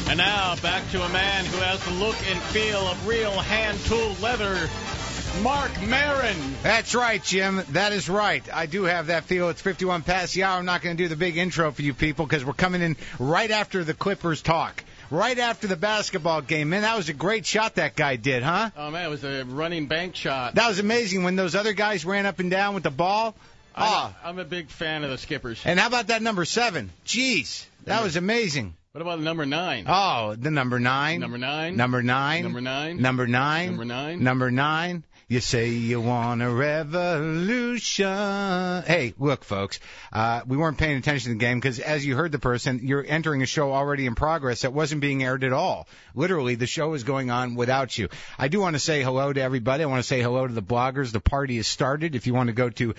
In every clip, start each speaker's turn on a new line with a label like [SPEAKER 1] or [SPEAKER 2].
[SPEAKER 1] And now, back to a man who has the look and feel of real hand-tooled leather, Mark Maron.
[SPEAKER 2] That's right, Jim. That is right. I do have that feel. It's 51 past the hour. I'm not going to do the big intro for you people because we're coming in right after the Clippers talk. Right after the basketball game. Man, that was a great shot that guy did, huh?
[SPEAKER 1] Oh, man, it was a running bank shot.
[SPEAKER 2] That was amazing when those other guys ran up and down with the ball.
[SPEAKER 1] I'm a big fan of the Skippers.
[SPEAKER 2] And how about that number 7? Jeez, that was amazing.
[SPEAKER 1] What about number 9?
[SPEAKER 2] Oh, the number 9.
[SPEAKER 1] Number 9.
[SPEAKER 2] Number 9.
[SPEAKER 1] Number 9.
[SPEAKER 2] Number 9.
[SPEAKER 1] Number 9.
[SPEAKER 2] Number 9. You say you want a revolution. Hey, look, folks, we weren't paying attention to the game because, as you heard the person, you're entering a show already in progress that wasn't being aired at all. Literally, the show is going on without you. I do want to say hello to everybody. I want to say hello to the bloggers. The party has started. If you want to go to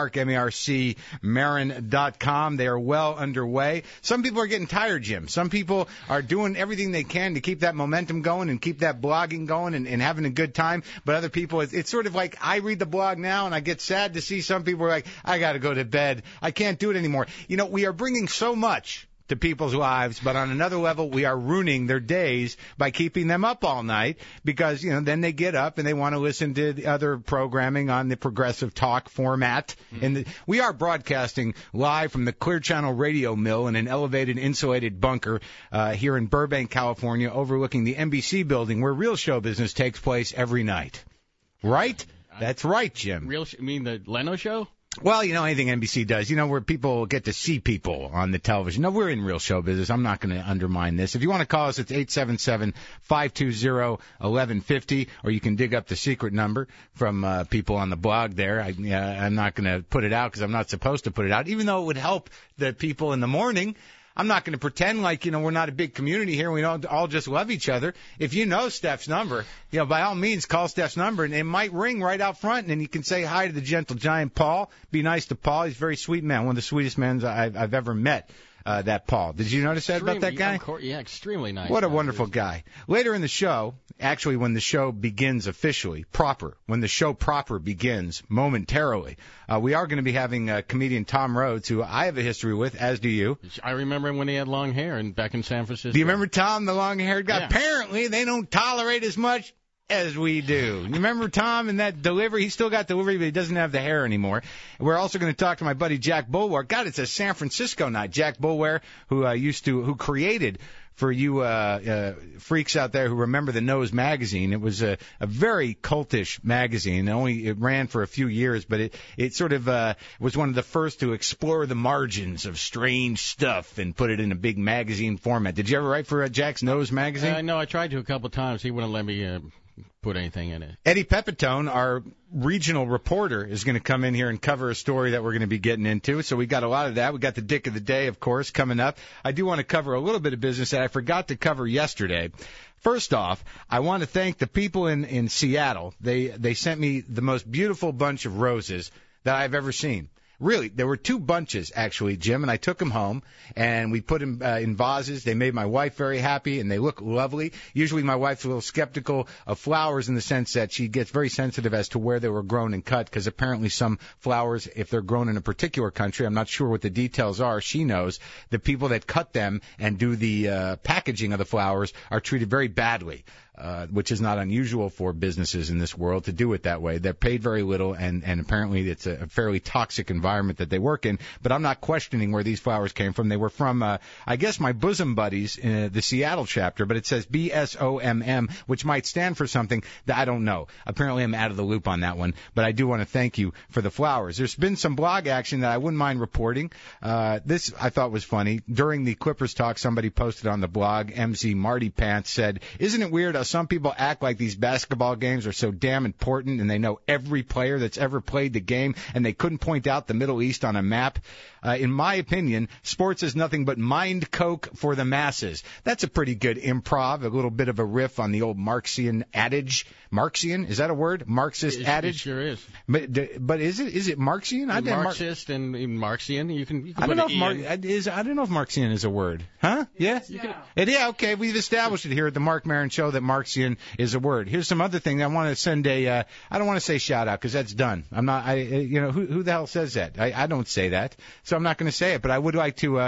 [SPEAKER 2] markmaron.com, they are well underway. Some people are getting tired, Jim. Some people are doing everything they can to keep that momentum going and keep that blogging going and having a good time. But other people, it's sort of like I read the blog now and I get sad to see some people are like, I got to go to bed. I can't do it anymore. You know, we are bringing so much to people's lives, but on another level, we are ruining their days by keeping them up all night because, you know, then they get up and they want to listen to the other programming on the Progressive Talk format. And we are broadcasting live from the Clear Channel Radio Mill in an elevated, insulated bunker here in Burbank, California, overlooking the NBC building where real show business takes place every night. Right? That's right, Jim.
[SPEAKER 1] You mean the Leno show?
[SPEAKER 2] Well, you know, anything NBC does, you know, where people get to see people on the television. No, we're in real show business. I'm not going to undermine this. If you want to call us, it's 877-520-1150, or you can dig up the secret number from people on the blog there. I'm not going to put it out because I'm not supposed to put it out, even though it would help the people in the morning. I'm not going to pretend like, you know, we're not a big community here and we don't all just love each other. If you know Steph's number, you know, by all means, call Steph's number, and it might ring right out front, and then you can say hi to the gentle giant Paul. Be nice to Paul. He's a very sweet man, one of the sweetest men I've ever met. That Paul. Did you notice that about that guy?
[SPEAKER 1] Yeah, extremely nice.
[SPEAKER 2] What a wonderful guy. Later in the show, actually when the show begins officially, when the show proper begins momentarily, we are going to be having comedian Tom Rhodes, who I have a history with, as do you.
[SPEAKER 1] I remember him when he had long hair back in San Francisco.
[SPEAKER 2] Do you remember Tom, the long-haired guy?
[SPEAKER 1] Yeah.
[SPEAKER 2] Apparently, they don't tolerate as much as we do. You remember Tom and that delivery? He still got delivery, but he doesn't have the hair anymore. We're also going to talk to my buddy Jack Boulware. God, it's a San Francisco night. Jack Boulware, who created, for you freaks out there who remember the Nose magazine, it was a very cultish magazine. It ran for a few years, but it sort of was one of the first to explore the margins of strange stuff and put it in a big magazine format. Did you ever write for Jack's Nose magazine?
[SPEAKER 1] No, I tried to a couple of times. He wouldn't let me put anything in it.
[SPEAKER 2] Eddie Pepitone, our regional reporter, is going to come in here and cover a story that we're going to be getting into. So we got a lot of that. We got the Dick of the Day, of course, coming up. I do want to cover a little bit of business that I forgot to cover yesterday. First off, I want to thank the people in Seattle. They sent me the most beautiful bunch of roses that I've ever seen. Really, there were 2 bunches, actually, Jim, and I took them home, and we put them in vases. They made my wife very happy, and they look lovely. Usually my wife's a little skeptical of flowers in the sense that she gets very sensitive as to where they were grown and cut, because apparently some flowers, if they're grown in a particular country, I'm not sure what the details are, she knows, the people that cut them and do the packaging of the flowers are treated very badly. Which is not unusual for businesses in this world to do it that way. They're paid very little, and apparently it's a fairly toxic environment that they work in. But I'm not questioning where these flowers came from. They were from, I guess, my bosom buddies in the Seattle chapter, but it says BSOMM, which might stand for something that I don't know. Apparently I'm out of the loop on that one, but I do want to thank you for the flowers. There's been some blog action that I wouldn't mind reporting. This I thought was funny. During the Clippers talk, somebody posted on the blog, MZ Marty Pants said, "Isn't it weird how some people act like these basketball games are so damn important and they know every player that's ever played the game and they couldn't point out the Middle East on a map? In my opinion, sports is nothing but mind coke for the masses." That's a pretty good improv, a little bit of a riff on the old Marxian adage. Marxian? Is that a word? Marxist adage?
[SPEAKER 1] It sure is.
[SPEAKER 2] But is it Marxian?
[SPEAKER 1] Marxist and Marxian. You can
[SPEAKER 2] I don't know if I don't know if Marxian is a word. Huh? Yeah? Yeah, okay. We've established it here at the Mark Maron Show that Marxian is a word. Here's some other thing. I want to send I don't want to say shout out because that's done. I'm not, who the hell says that? I don't say that. So I'm not going to say it, but I would like to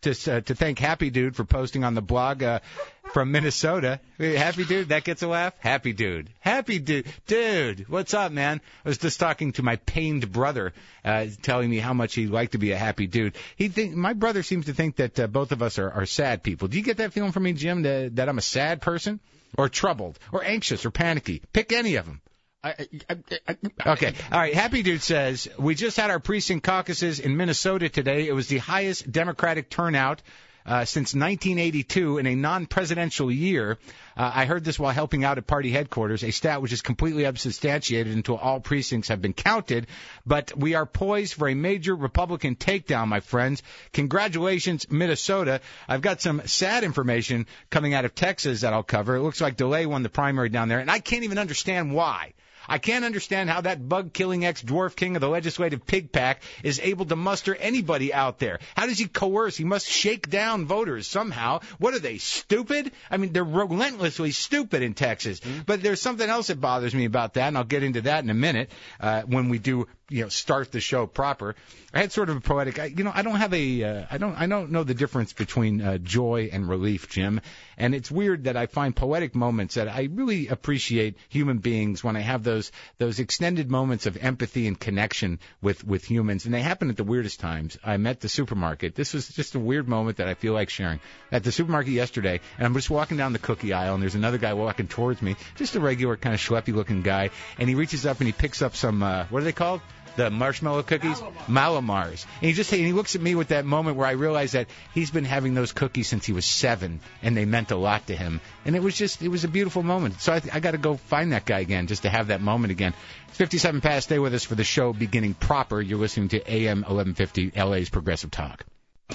[SPEAKER 2] to thank Happy Dude for posting on the blog from Minnesota. Happy Dude, that gets a laugh? Happy Dude. Happy Dude. Dude, what's up, man? I was just talking to my pained brother, telling me how much he'd like to be a happy dude. My brother seems to think that both of us are sad people. Do you get that feeling from me, Jim, that I'm a sad person? Or troubled? Or anxious? Or panicky? Pick any of them. Okay. All right. Happy Dude says, we just had our precinct caucuses in Minnesota today. It was the highest Democratic turnout since 1982 in a non-presidential year. I heard this while helping out at party headquarters, a stat which is completely unsubstantiated until all precincts have been counted. But we are poised for a major Republican takedown, my friends. Congratulations, Minnesota. I've got some sad information coming out of Texas that I'll cover. It looks like DeLay won the primary down there, and I can't even understand why. I can't understand how that bug-killing ex-dwarf king of the legislative pig pack is able to muster anybody out there. How does he coerce? He must shake down voters somehow. What are they, stupid? I mean, they're relentlessly stupid in Texas. Mm-hmm. But there's something else that bothers me about that, and I'll get into that in a minute when we do start the show proper. I had sort of a poetic, I don't know the difference between joy and relief, Jim. And it's weird that I find poetic moments that I really appreciate human beings when I have those extended moments of empathy and connection with humans. And they happen at the weirdest times. I'm at the supermarket. This was just a weird moment that I feel like sharing. At the supermarket yesterday, and I'm just walking down the cookie aisle, and there's another guy walking towards me, just a regular kind of schleppy-looking guy, and he reaches up and he picks up some, what are they called? The marshmallow cookies? Malamars. And he looks at me with that moment where I realize that he's been having those cookies since he was 7, and they meant a lot to him. And it was a beautiful moment. So I got to go find that guy again just to have that moment again. It's 57 past. Stay with us for the show beginning proper. You're listening to AM 1150, LA's Progressive Talk.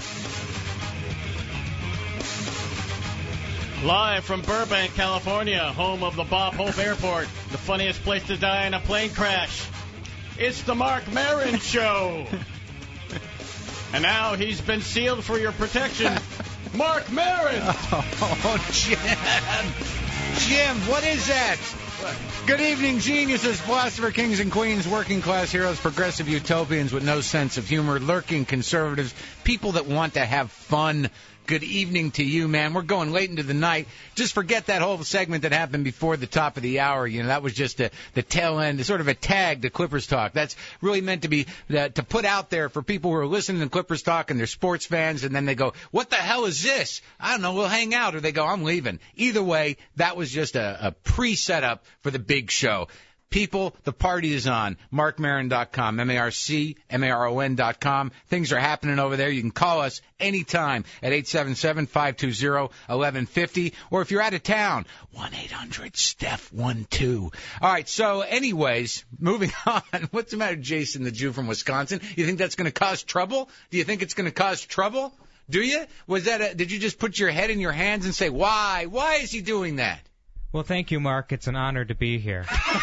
[SPEAKER 1] Live from Burbank, California, home of the Bob Hope Airport, the funniest place to die in a plane crash. It's the Mark Maron Show. And now he's been sealed for your protection. Mark Maron!
[SPEAKER 2] Oh, Jim, what is that? Good evening, geniuses, philosopher kings and queens, working class heroes, progressive utopians with no sense of humor, lurking conservatives, people that want to have fun. Good evening to you, man. We're going late into the night. Just forget that whole segment that happened before the top of the hour. That was just the tail end, sort of a tag to Clippers Talk. That's really meant to be to put out there for people who are listening to Clippers Talk and they're sports fans, and then they go, what the hell is this? I don't know, we'll hang out. Or they go, I'm leaving. Either way, that was just a pre-setup for the big show. People, the party is on. MarkMaron.com, MarkMaron.com. Things are happening over there. You can call us anytime at 877-520-1150. Or if you're out of town, 1-800-STEPH12. All right, so anyways, moving on. What's the matter, Jason, the Jew from Wisconsin? You think that's going to cause trouble? Do you think it's going to cause trouble? Do you? Did you just put your head in your hands and say, why? Why is he doing that?
[SPEAKER 3] Well, thank you, Mark. It's an honor to be here.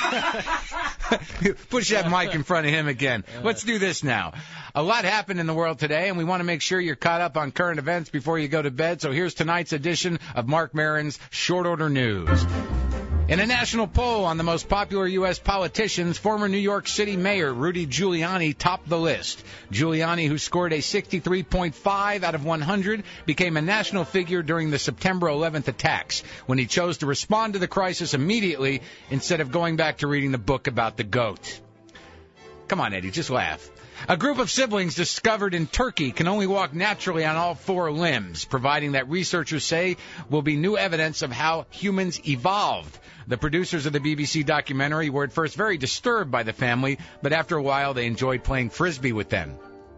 [SPEAKER 2] Push that mic in front of him again. Let's do this now. A lot happened in the world today, and we want to make sure you're caught up on current events before you go to bed. So here's tonight's edition of Mark Maron's Short Order News. In a national poll on the most popular U.S. politicians, former New York City Mayor Rudy Giuliani topped the list. Giuliani, who scored a 63.5 out of 100, became a national figure during the September 11th attacks, when he chose to respond to the crisis immediately instead of going back to reading the book about the goat. Come on, Eddie, just laugh. A group of siblings discovered in Turkey can only walk naturally on all 4 limbs, providing that researchers say will be new evidence of how humans evolved. The producers of the BBC documentary were at first very disturbed by the family, but after a while they enjoyed playing Frisbee with them.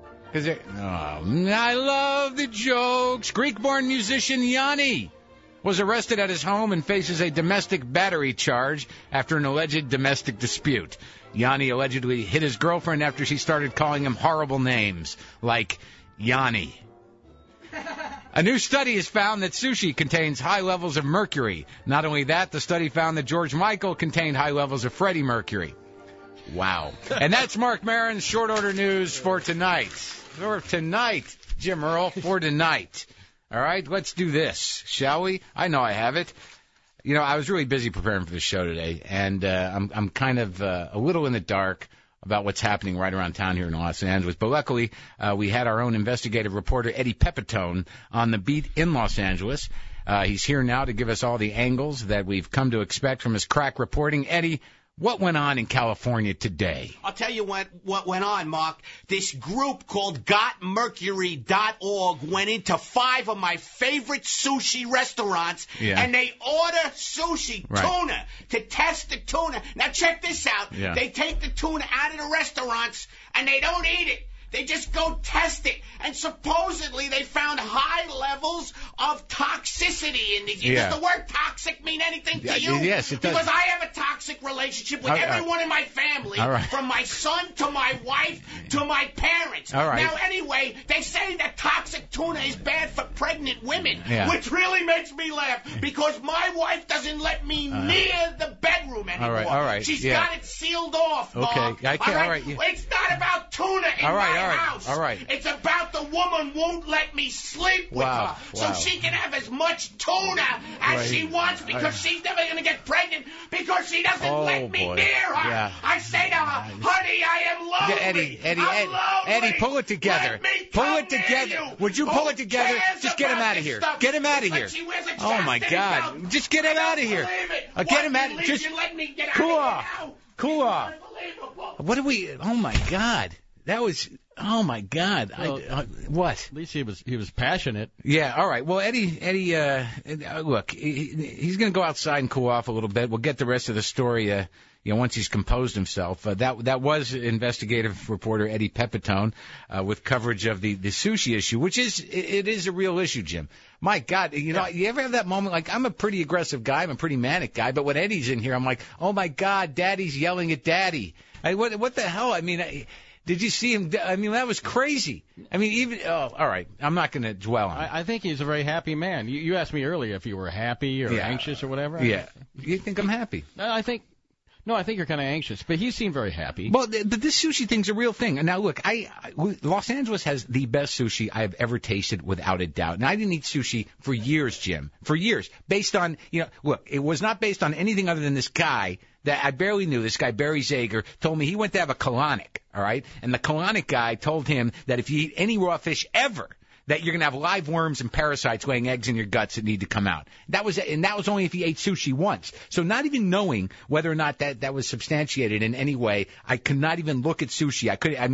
[SPEAKER 2] I love the jokes. Greek-born musician Yanni was arrested at his home and faces a domestic battery charge after an alleged domestic dispute. Yanni allegedly hit his girlfriend after she started calling him horrible names, like Yanni. A new study has found that sushi contains high levels of mercury. Not only that, the study found that George Michael contained high levels of Freddie Mercury. Wow. And that's Mark Maron's Short Order News for tonight. Jim Earl, for tonight. All right, let's do this, shall we? I know I have it. I was really busy preparing for the show today, and I'm kind of a little in the dark about what's happening right around town here in Los Angeles. But luckily, we had our own investigative reporter, Eddie Pepitone, on the beat in Los Angeles. He's here now to give us all the angles that we've come to expect from his crack reporting. Eddie, what went on in California today?
[SPEAKER 4] I'll tell you what went on, Mark. This group called GotMercury.org went into 5 of my favorite sushi restaurants, and they order sushi, tuna, to test the tuna. Now, check this out.
[SPEAKER 2] Yeah.
[SPEAKER 4] They take the tuna out of the restaurants, and they don't eat it. They just go test it, and supposedly they found high levels of toxicity in the. Does the word toxic mean anything to you?
[SPEAKER 2] Yes, it does.
[SPEAKER 4] Because I have a toxic relationship with everyone in my family, from my son to my wife to my parents.
[SPEAKER 2] All right.
[SPEAKER 4] Now, anyway, they say that toxic tuna is bad for pregnant women, which really makes me laugh because my wife doesn't let me near the bedroom anymore.
[SPEAKER 2] All right.
[SPEAKER 4] She's got it sealed off, Mark.
[SPEAKER 2] Okay, I can't. All right.
[SPEAKER 4] It's not about tuna in my house.
[SPEAKER 2] All right.
[SPEAKER 4] It's about the woman won't let me sleep with her, so she can have as much tuna as she wants because she's never going to get pregnant because she doesn't let me near her.
[SPEAKER 2] Yeah.
[SPEAKER 4] I say to her, honey, I am lonely.
[SPEAKER 2] Eddie, pull it together. Pull it together. Would you pull it together? Just get him out of here. Get him out of here. Oh, my God. Just get him out of here. Get him out. Just cool off. Cool off. What do we? Oh, my God. That was. Oh my God!
[SPEAKER 1] Well,
[SPEAKER 2] what?
[SPEAKER 1] At least he was passionate.
[SPEAKER 2] Yeah. All right. Well, Eddie, look, he's going to go outside and cool off a little bit. We'll get the rest of the story. Once he's composed himself. That was investigative reporter Eddie Pepitone with coverage of the sushi issue, which is a real issue, Jim. My God, you ever have that moment? Like, I'm a pretty aggressive guy, I'm a pretty manic guy, but when Eddie's in here, I'm like, oh my God, Daddy's yelling at Daddy. What the hell? I mean. Did you see him? I mean, that was crazy. I mean, all right. I'm not going to dwell on it.
[SPEAKER 1] I think he's a very happy man. You asked me earlier if you were happy or anxious or whatever.
[SPEAKER 2] Yeah. You think I'm happy?
[SPEAKER 1] I think you're kind of anxious, but he seemed very happy.
[SPEAKER 2] Well, but this sushi thing's a real thing. Now, look, Los Angeles has the best sushi I have ever tasted, without a doubt. And I didn't eat sushi for years, Jim. For years. Based on, look, it was not based on anything other than this guy that I barely knew. This guy, Barry Zager, told me he went to have a colonic, all right? And the colonic guy told him that if you eat any raw fish ever, that you're going to have live worms and parasites laying eggs in your guts that need to come out. That was only if you ate sushi once. So not even knowing whether or not that was substantiated in any way, I could not even look at sushi.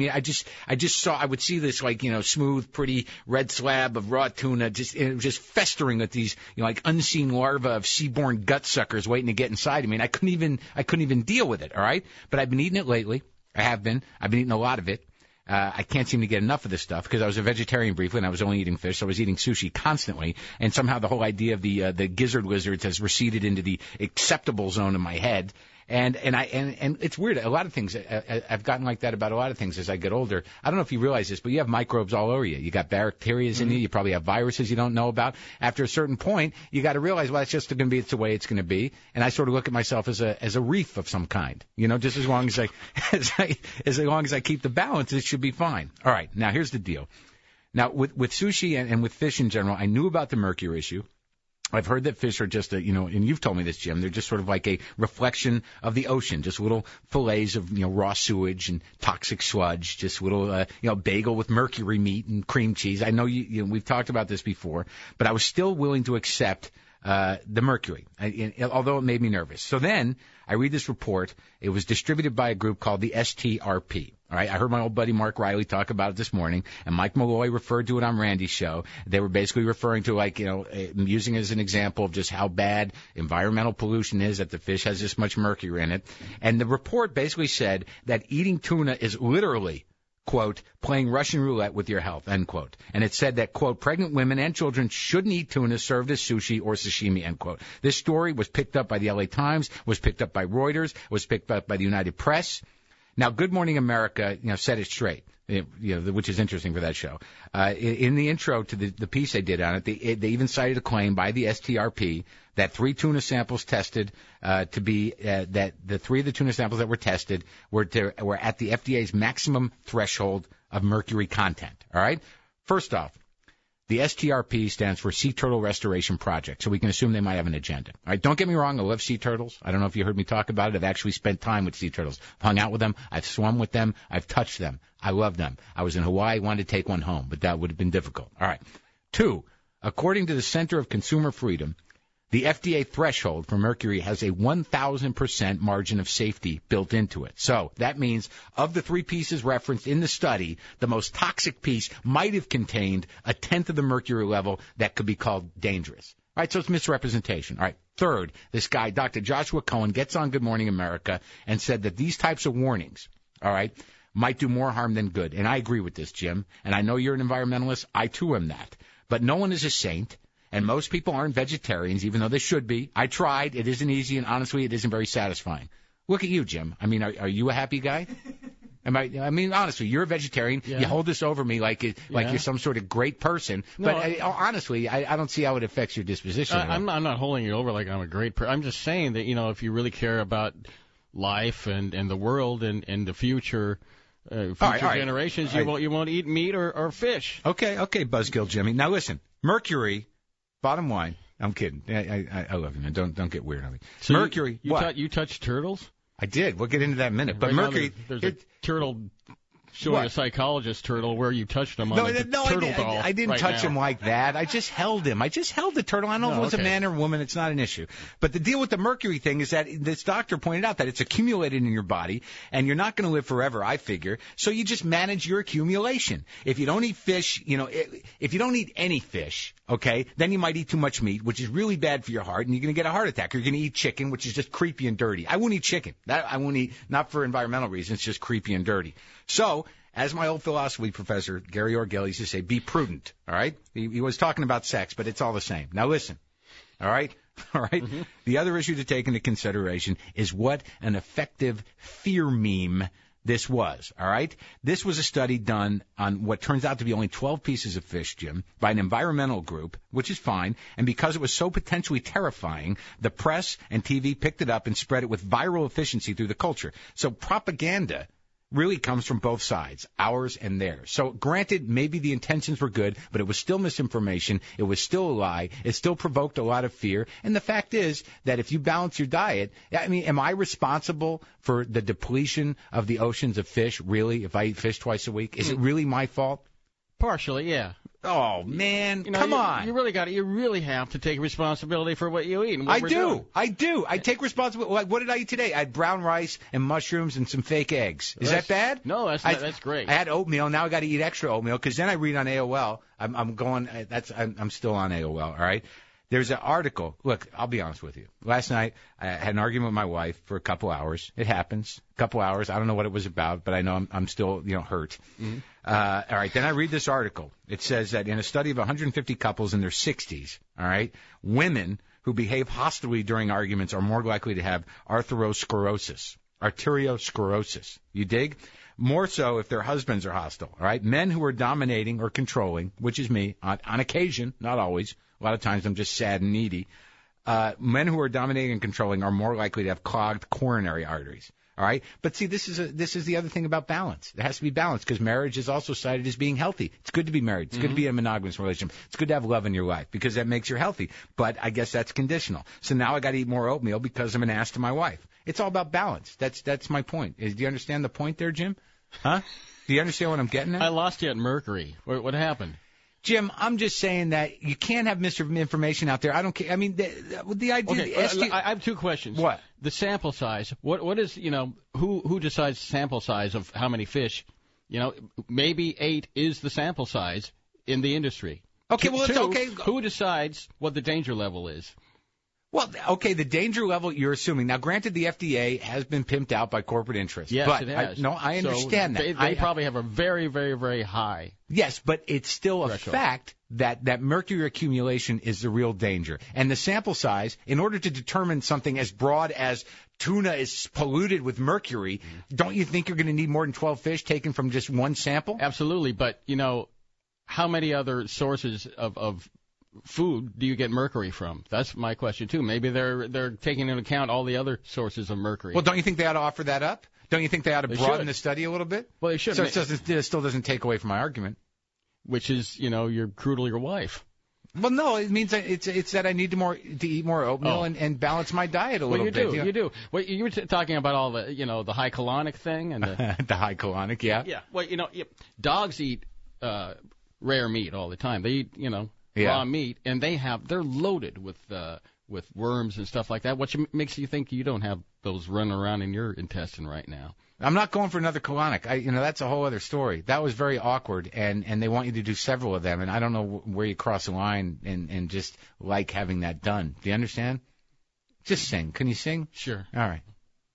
[SPEAKER 2] I just saw, I would see this smooth, pretty red slab of raw tuna just festering with these, unseen larvae of seaborne gut suckers waiting to get inside of me. And I couldn't even deal with it, all right? But I've been eating it lately. I've been eating a lot of it. I can't seem to get enough of this stuff because I was a vegetarian briefly and I was only eating fish, so I was eating sushi constantly. And somehow the whole idea of the gizzard lizards has receded into the acceptable zone in my head. And it's weird. A lot of things, I've gotten like that about a lot of things as I get older. I don't know if you realize this, but you have microbes all over you. You got bacteria in you. You probably have viruses you don't know about. After a certain point, you got to realize, well, it's just going to be, it's the way it's going to be. And I sort of look at myself as a reef of some kind. Just as long as I keep the balance, it should be fine. All right. Now here's the deal. Now with sushi and with fish in general, I knew about the mercury issue. I've heard that fish are just and you've told me this, Jim, they're just sort of like a reflection of the ocean, just little fillets of, raw sewage and toxic sludge, just little, bagel with mercury meat and cream cheese. I know we've talked about this before, but I was still willing to accept the mercury, although it made me nervous. So then I read this report. It was distributed by a group called the STRP. All right, I heard my old buddy Mark Riley talk about it this morning, and Mike Malloy referred to it on Randy's show. They were basically referring to, using it as an example of just how bad environmental pollution is, that the fish has this much mercury in it. And the report basically said that eating tuna is literally, quote, playing Russian roulette with your health, end quote. And it said that, quote, pregnant women and children shouldn't eat tuna served as sushi or sashimi, end quote. This story was picked up by the LA Times, was picked up by Reuters, was picked up by the United Press. Now, Good Morning America, set it straight, which is interesting for that show. In the intro to the piece they did on it, they even cited a claim by the STRP that 3 tuna samples tested that the 3 of the tuna samples that were tested were at the FDA's maximum threshold of mercury content. All right. First off, The STRP stands for Sea Turtle Restoration Project, so we can assume they might have an agenda. All right, don't get me wrong, I love sea turtles. I don't know if you heard me talk about it. I've actually spent time with sea turtles. I've hung out with them. I've swum with them. I've touched them. I love them. I was in Hawaii, wanted to take one home, but that would have been difficult. All right. 2, according to the Center of Consumer Freedom, the FDA threshold for mercury has a 1,000% margin of safety built into it. So that means of the 3 pieces referenced in the study, the most toxic piece might have contained a tenth of the mercury level that could be called dangerous. All right, so it's misrepresentation. All right, 3rd, this guy, Dr. Joshua Cohen, gets on Good Morning America and said that these types of warnings, all right, might do more harm than good. And I agree with this, Jim. And I know you're an environmentalist. I, too, am that. But no one is a saint. And most people aren't vegetarians, even though they should be. I tried. It isn't easy, and honestly, it isn't very satisfying. Look at you, Jim. I mean, are you a happy guy? I mean, honestly, you're a vegetarian. Yeah. You hold this over me like you're some sort of great person. No, but honestly, I don't see how it affects your disposition.
[SPEAKER 1] I'm not holding you over like I'm a great person. I'm just saying that, if you really care about life and the world and the future generations, you won't eat meat or fish.
[SPEAKER 2] Okay, Buzzkill Jimmy. Now listen, mercury. Bottom line, I'm kidding. I love you, man. Don't get weird on me.
[SPEAKER 1] So
[SPEAKER 2] mercury.
[SPEAKER 1] You touched turtles?
[SPEAKER 2] I did. We'll get into that in a minute. But mercury.
[SPEAKER 1] There's a turtle showing a psychologist turtle where you touched him on the turtle doll.
[SPEAKER 2] I didn't touch him like that. I just held him. I just held the turtle. I don't know if it was a man or a woman. It's not an issue. But the deal with the mercury thing is that this doctor pointed out that it's accumulated in your body, and you're not going to live forever, I figure. So you just manage your accumulation. If you don't eat fish, if you don't eat any fish, okay, then you might eat too much meat, which is really bad for your heart, and you're going to get a heart attack. You're going to eat chicken, which is just creepy and dirty. I won't eat chicken. That I won't eat, not for environmental reasons, just creepy and dirty. So, as my old philosophy professor, Gary Orgel, used to say, be prudent, all right? He was talking about sex, but it's all the same. Now listen, all right? All right? Mm-hmm. The other issue to take into consideration is what an effective fear meme this was, all right? This was a study done on what turns out to be only 12 pieces of fish, Jim, by an environmental group, which is fine. And because it was so potentially terrifying, the press and TV picked it up and spread it with viral efficiency through the culture. So propaganda really comes from both sides, ours and theirs. So granted, maybe the intentions were good, but it was still misinformation. It was still a lie. It still provoked a lot of fear. And the fact is that if you balance your diet, I mean, am I responsible for the depletion of the oceans of fish, really, if I eat fish twice a week? Is it really my fault?
[SPEAKER 1] Partially, yeah.
[SPEAKER 2] Oh, man, come on.
[SPEAKER 1] You really have to take responsibility for what you eat and what we're doing.
[SPEAKER 2] I do. I take responsibility. Like, what did I eat today? I had brown rice and mushrooms and some fake eggs. Is that bad?
[SPEAKER 1] No, that's great.
[SPEAKER 2] I had oatmeal. Now I got to eat extra oatmeal because then I read on AOL. I'm still on AOL, all right? There's an article. Look, I'll be honest with you. Last night, I had an argument with my wife for a couple hours. It happens. A couple hours. I don't know what it was about, but I know I'm still, hurt. Mm-hmm. All right. Then I read this article. It says that in a study of 150 couples in their 60s, all right, women who behave hostilely during arguments are more likely to have arteriosclerosis. You dig? More so if their husbands are hostile, all right? Men who are dominating or controlling, which is me, on occasion, not always. A lot of times I'm just sad and needy. Men who are dominating and controlling are more likely to have clogged coronary arteries. All right, but see, this is the other thing about balance. It has to be balanced because marriage is also cited as being healthy. It's good to be married. It's good to be in a monogamous relationship. It's good to have love in your life because that makes you healthy. But I guess that's conditional. So now I got to eat more oatmeal because I'm an ass to my wife. It's all about balance. That's my point. Do you understand the point there, Jim? Huh? Do you understand what I'm getting at?
[SPEAKER 1] I lost you at mercury. What happened?
[SPEAKER 2] Jim, I'm just saying that you can't have misinformation out there. I don't care. I mean, the idea.
[SPEAKER 1] Okay, I have two questions.
[SPEAKER 2] What?
[SPEAKER 1] The sample size. What is, who decides sample size of how many fish? Maybe 8 is the sample size in the industry.
[SPEAKER 2] Okay, well, it's okay.
[SPEAKER 1] Who decides what the danger level is?
[SPEAKER 2] Well, okay, the danger level you're assuming. Now, granted, the FDA has been pimped out by corporate interests.
[SPEAKER 1] Yes,
[SPEAKER 2] but
[SPEAKER 1] it has.
[SPEAKER 2] I understand that.
[SPEAKER 1] They probably have a very, very, very high.
[SPEAKER 2] Yes, but it's still
[SPEAKER 1] threshold.
[SPEAKER 2] A fact that mercury accumulation is the real danger. And the sample size, in order to determine something as broad as tuna is polluted with mercury, don't you think you're going to need more than 12 fish taken from just one sample?
[SPEAKER 1] Absolutely, but, how many other sources of food do you get mercury from? That's my question too. Maybe they're taking into account all the other sources of mercury.
[SPEAKER 2] Well, don't you think they ought to offer that up? Don't you think they ought to broaden the study a little bit?
[SPEAKER 1] Well, they should.
[SPEAKER 2] So it still doesn't take away from my argument.
[SPEAKER 1] which is, you're cruel to your wife.
[SPEAKER 2] Well, no, it means that it's that I need to eat more oatmeal and balance my diet a little bit.
[SPEAKER 1] You do. Well, you were talking about all the, the high colonic thing and the
[SPEAKER 2] the high colonic, yeah.
[SPEAKER 1] Yeah. Well, dogs eat rare meat all the time. They eat, raw meat, and they're loaded with worms and stuff like that. What makes you think you don't have those running around in your intestine right now?
[SPEAKER 2] I'm not going for another colonic. That's a whole other story. That was very awkward, and they want you to do several of them, and I don't know where you cross the line and just like having that done. Do you understand? Just sing. Can you sing?
[SPEAKER 1] Sure.
[SPEAKER 2] All right.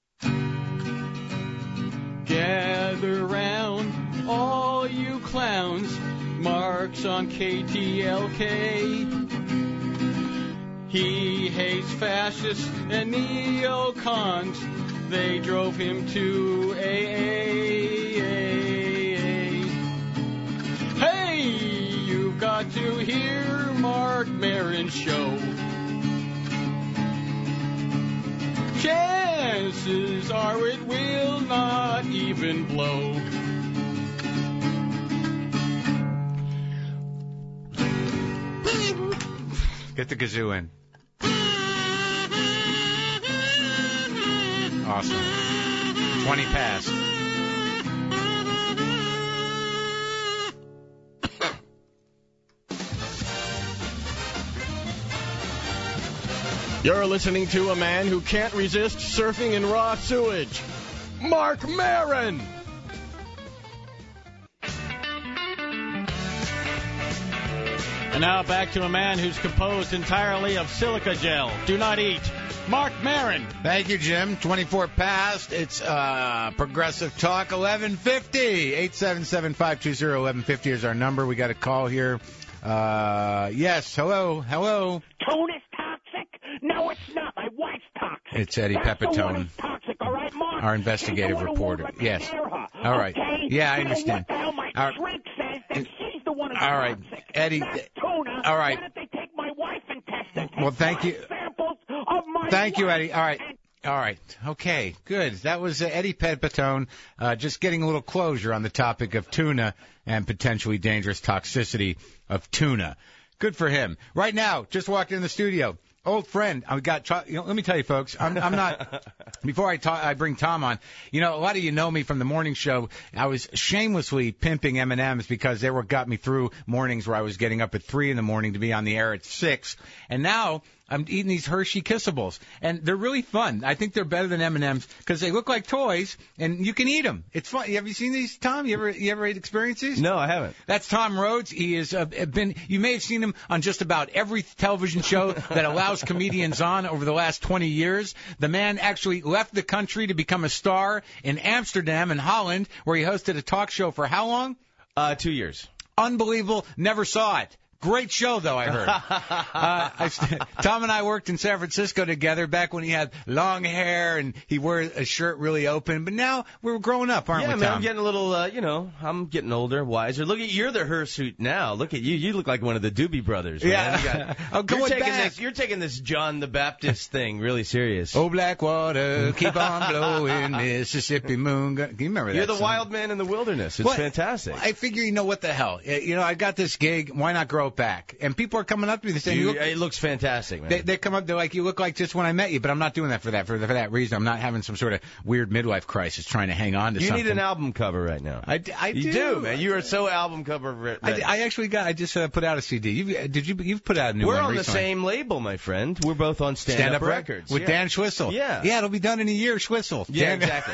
[SPEAKER 1] Gather round, all you clowns. Mark's on KTLK. He hates fascists and neocons. They drove him to AA. Hey, you've got to hear Mark Maron show. Chances are it will not even blow.
[SPEAKER 2] Get the kazoo in. Awesome. 20 past.
[SPEAKER 1] You're listening to a man who can't resist surfing in raw sewage. Mark Maron! And now back to a man who's composed entirely of silica gel. Do not eat. Mark Maron.
[SPEAKER 2] Thank you, Jim. 24 past. It's Progressive Talk 1150. 877-520-1150 is our number. We got a call here. Yes. Hello.
[SPEAKER 5] Tuna's toxic? No, it's not. My wife's toxic.
[SPEAKER 2] It's Eddie Pepitone.
[SPEAKER 5] Toxic, all right, Mark?
[SPEAKER 2] Our investigative reporter. Yes. All right.
[SPEAKER 5] Okay?
[SPEAKER 2] Yeah, I understand.
[SPEAKER 5] What the hell my drink says, and she's the one who's
[SPEAKER 2] all right,
[SPEAKER 5] toxic.
[SPEAKER 2] Eddie.
[SPEAKER 5] Tuna.
[SPEAKER 2] All right.
[SPEAKER 5] Why don't they take my wife and test it?
[SPEAKER 2] Well, thank you.
[SPEAKER 5] Samples of my
[SPEAKER 2] Thank you,
[SPEAKER 5] wife.
[SPEAKER 2] Eddie. All right. All right. Okay, good. That was Eddie Pepitone just getting a little closure on the topic of tuna and potentially dangerous toxicity of tuna. Good for him. Right now, just walked in the studio. Old friend, let me tell you, folks, I'm not. Before I bring Tom on, a lot of you know me from the morning show. I was shamelessly pimping M&Ms because they got me through mornings where I was getting up at 3 a.m. to be on the air at 6, and now I'm eating these Hershey Kissables, and they're really fun. I think they're better than M&Ms because they look like toys, and you can eat them. It's fun. Have you seen these, Tom? You ever experienced these?
[SPEAKER 6] No, I haven't.
[SPEAKER 2] That's Tom Rhodes. He has you may have seen him on just about every television show that allows comedians on over the last 20 years. The man actually left the country to become a star in Amsterdam and Holland, where he hosted a talk show for how long?
[SPEAKER 6] 2 years.
[SPEAKER 2] Unbelievable. Never saw it. Great show, though, I heard. Tom and I worked in San Francisco together back when he had long hair and he wore a shirt really open. But now we're growing up, aren't we, Tom?
[SPEAKER 6] Yeah, man, I'm getting a little, I'm getting older, wiser. Look at you're the hirsute now. Look at you. You look like one of the Doobie Brothers, man.
[SPEAKER 2] Yeah.
[SPEAKER 6] You're taking this John the Baptist thing really serious.
[SPEAKER 2] Oh, black water, keep on blowing, Mississippi moon. Can you remember that
[SPEAKER 6] You're the
[SPEAKER 2] song?
[SPEAKER 6] wild man in the wilderness. It's fantastic.
[SPEAKER 2] I figure, what the hell? I got this gig. Why not grow it back? And people are coming up to me and saying,
[SPEAKER 6] it looks fantastic, man.
[SPEAKER 2] They come up, they're like, you look like just when I met you, but I'm not doing that for that reason. I'm not having some sort of weird midlife crisis trying to hang on to something.
[SPEAKER 6] You need an album cover right now.
[SPEAKER 2] I do.
[SPEAKER 6] You do, man. You are so album cover ready.
[SPEAKER 2] I just put out a CD. You've put out a new one
[SPEAKER 6] We're on
[SPEAKER 2] recently.
[SPEAKER 6] the same label, my friend. We're both on Stand Up Records.
[SPEAKER 2] With Dan Schwissel.
[SPEAKER 6] Yeah.
[SPEAKER 2] Yeah, it'll be done in a year, Schwissel.
[SPEAKER 6] Yeah, exactly.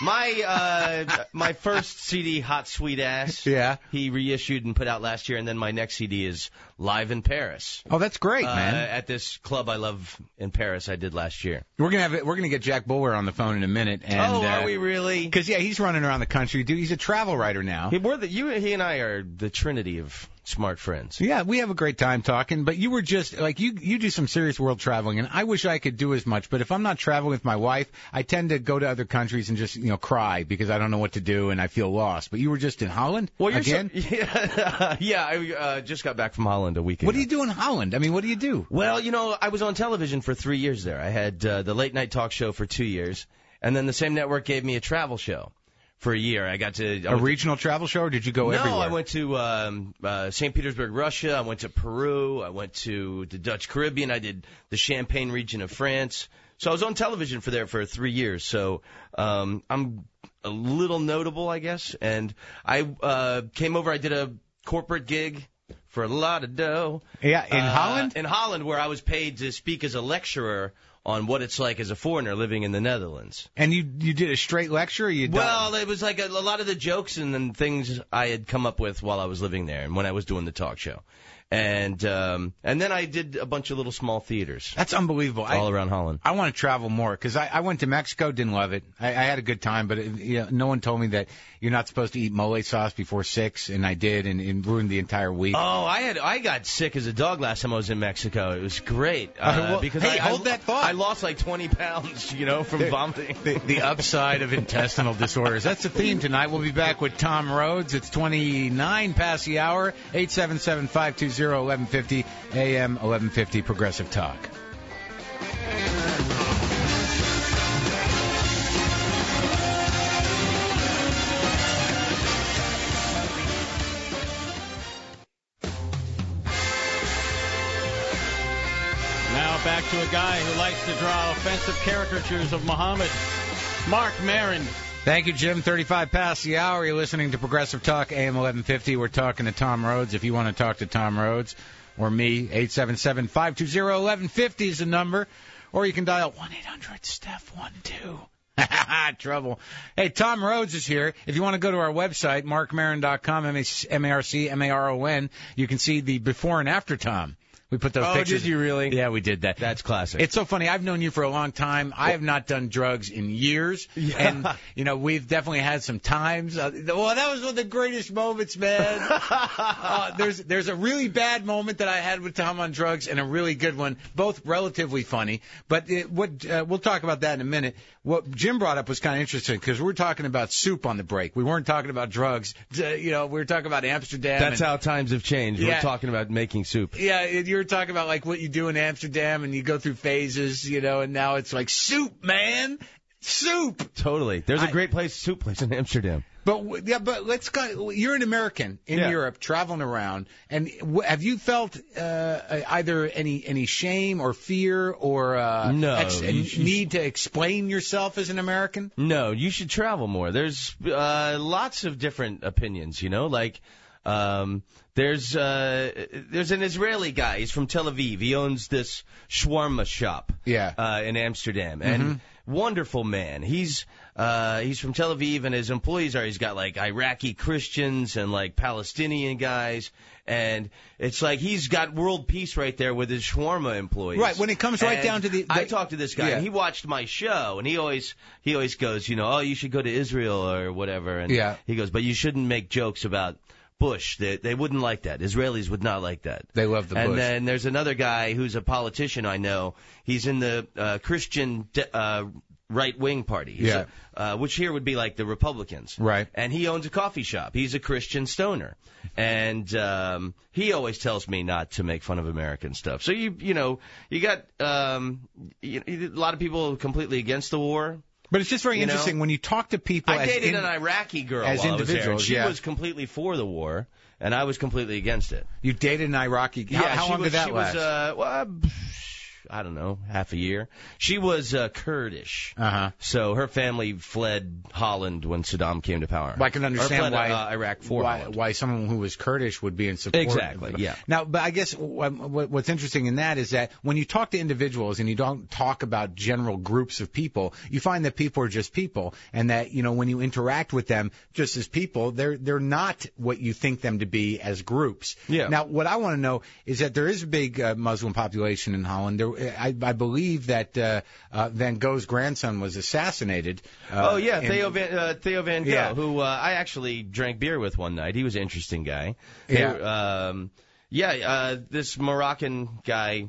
[SPEAKER 6] My first CD, Hot Sweet Ass, he reissued and put out last year, and then my next CD is Live in Paris.
[SPEAKER 2] Oh, that's great, man.
[SPEAKER 6] At this club I love in Paris I did last year.
[SPEAKER 2] We're gonna get Jack Bulwer on the phone in a minute. And,
[SPEAKER 6] are we really?
[SPEAKER 2] Because he's running around the country. Dude, he's a travel writer now.
[SPEAKER 6] He and I are the trinity of smart friends.
[SPEAKER 2] Yeah, we have a great time talking, but you were just, like, you do some serious world traveling, and I wish I could do as much, but if I'm not traveling with my wife, I tend to go to other countries and just, cry because I don't know what to do and I feel lost. But you were just in Holland again?
[SPEAKER 6] I just got back from Holland a week ago.
[SPEAKER 2] What do you do in Holland? I mean, what do you do?
[SPEAKER 6] Well, I was on television for 3 years there. I had the late night talk show for 2 years, and then the same network gave me a travel show for a year. I went
[SPEAKER 2] a regional travel show, or did you go everywhere?
[SPEAKER 6] No, I went to St. Petersburg, Russia. I went to Peru. I went to the Dutch Caribbean. I did the Champagne region of France. So I was on television for 3 years. So I'm a little notable, I guess. And I came over. I did a corporate gig for a lot of dough.
[SPEAKER 2] Yeah, in Holland?
[SPEAKER 6] In Holland, where I was paid to speak as a lecturer on what it's like as a foreigner living in the Netherlands.
[SPEAKER 2] And you did a straight lecture? Or
[SPEAKER 6] Well, it was like a lot of the jokes and then things I had come up with while I was living there and when I was doing the talk show. And then I did a bunch of little small theaters.
[SPEAKER 2] That's unbelievable.
[SPEAKER 6] All around Holland.
[SPEAKER 2] I want to travel more because I went to Mexico, didn't love it. I had a good time, but no one told me that you're not supposed to eat mole sauce before 6, and I did, and it ruined the entire week.
[SPEAKER 6] Oh, I got sick as a dog last time I was in Mexico. It was great. Because
[SPEAKER 2] hold that thought.
[SPEAKER 6] I lost like 20 pounds, from vomiting.
[SPEAKER 2] The upside of intestinal disorders. That's the theme tonight. We'll be back with Tom Rhodes. It's 29 past the hour. 877-520-1150 AM 1150 Progressive Talk.
[SPEAKER 1] Now back to a guy who likes to draw offensive caricatures of Muhammad, Mark Maron.
[SPEAKER 2] Thank you, Jim. 35 past the hour. You're listening to Progressive Talk, AM 1150. We're talking to Tom Rhodes. If you want to talk to Tom Rhodes or me, 877-520-1150 is the number. Or you can dial 1-800-STEPH12. Trouble. Hey, Tom Rhodes is here. If you want to go to our website, markmaron.com, M-A-R-C-M-A-R-O-N, you can see the before and after Tom. We put those pictures.
[SPEAKER 6] Oh, did you really?
[SPEAKER 2] Yeah, we did that.
[SPEAKER 6] That's classic.
[SPEAKER 2] It's so funny. I've known you for a long time. I have not done drugs in years. Yeah. And, we've definitely had some times. That was one of the greatest moments, man. There's a really bad moment that I had with Tom on drugs and a really good one, both relatively funny. But we'll talk about that in a minute. What Jim brought up was kind of interesting because we were talking about soup on the break. We weren't talking about drugs. We were talking about Amsterdam.
[SPEAKER 6] That's how times have changed. Yeah. We're talking about making soup.
[SPEAKER 2] Yeah, you were talking about like what you do in Amsterdam and you go through phases, and now it's like soup, man. Soup.
[SPEAKER 6] Totally. There's a great soup place in Amsterdam.
[SPEAKER 2] But let's go. You're an American in Europe, traveling around, and have you felt either any shame or fear or need to explain yourself as an American?
[SPEAKER 6] No, you should travel more. There's lots of different opinions. There's an Israeli guy. He's from Tel Aviv. He owns this shawarma shop. In Amsterdam, and wonderful man. He's from Tel Aviv, and his employees he's got like Iraqi Christians and like Palestinian guys, and it's like he's got world peace right there with his shawarma employees.
[SPEAKER 2] Right, when it comes down to
[SPEAKER 6] I talked to this guy, and he watched my show, and he always goes, you should go to Israel or whatever, and he goes, but you shouldn't make jokes about Bush. They wouldn't like that. Israelis would not like that.
[SPEAKER 2] They love the Bush.
[SPEAKER 6] And then there's another guy who's a politician I know. He's in the Christian right-wing party, which here would be like the Republicans.
[SPEAKER 2] Right.
[SPEAKER 6] And he owns a coffee shop. He's a Christian stoner. And he always tells me not to make fun of American stuff. So, you got a lot of people completely against the war.
[SPEAKER 2] But it's just very interesting when you talk to people.
[SPEAKER 6] I dated an Iraqi girl
[SPEAKER 2] as
[SPEAKER 6] while
[SPEAKER 2] individuals.
[SPEAKER 6] I was there. She was completely for the war, and I was completely against it.
[SPEAKER 2] You dated an Iraqi? How long did that last?
[SPEAKER 6] I don't know, half a year. She was Kurdish, so her family fled Holland when Saddam came to power.
[SPEAKER 2] Well, I can understand
[SPEAKER 6] Iraq for
[SPEAKER 2] why someone who was Kurdish would be in support.
[SPEAKER 6] Exactly, yeah.
[SPEAKER 2] Now, but I guess what's interesting in that is that when you talk to individuals and you don't talk about general groups of people, you find that people are just people, and that when you interact with them just as people, they're not what you think them to be as groups.
[SPEAKER 6] Yeah.
[SPEAKER 2] Now, what I want to know is that there is a big Muslim population in Holland. I believe that Van Gogh's grandson was assassinated.
[SPEAKER 6] Theo Van Gogh, who I actually drank beer with one night. He was an interesting guy. This Moroccan guy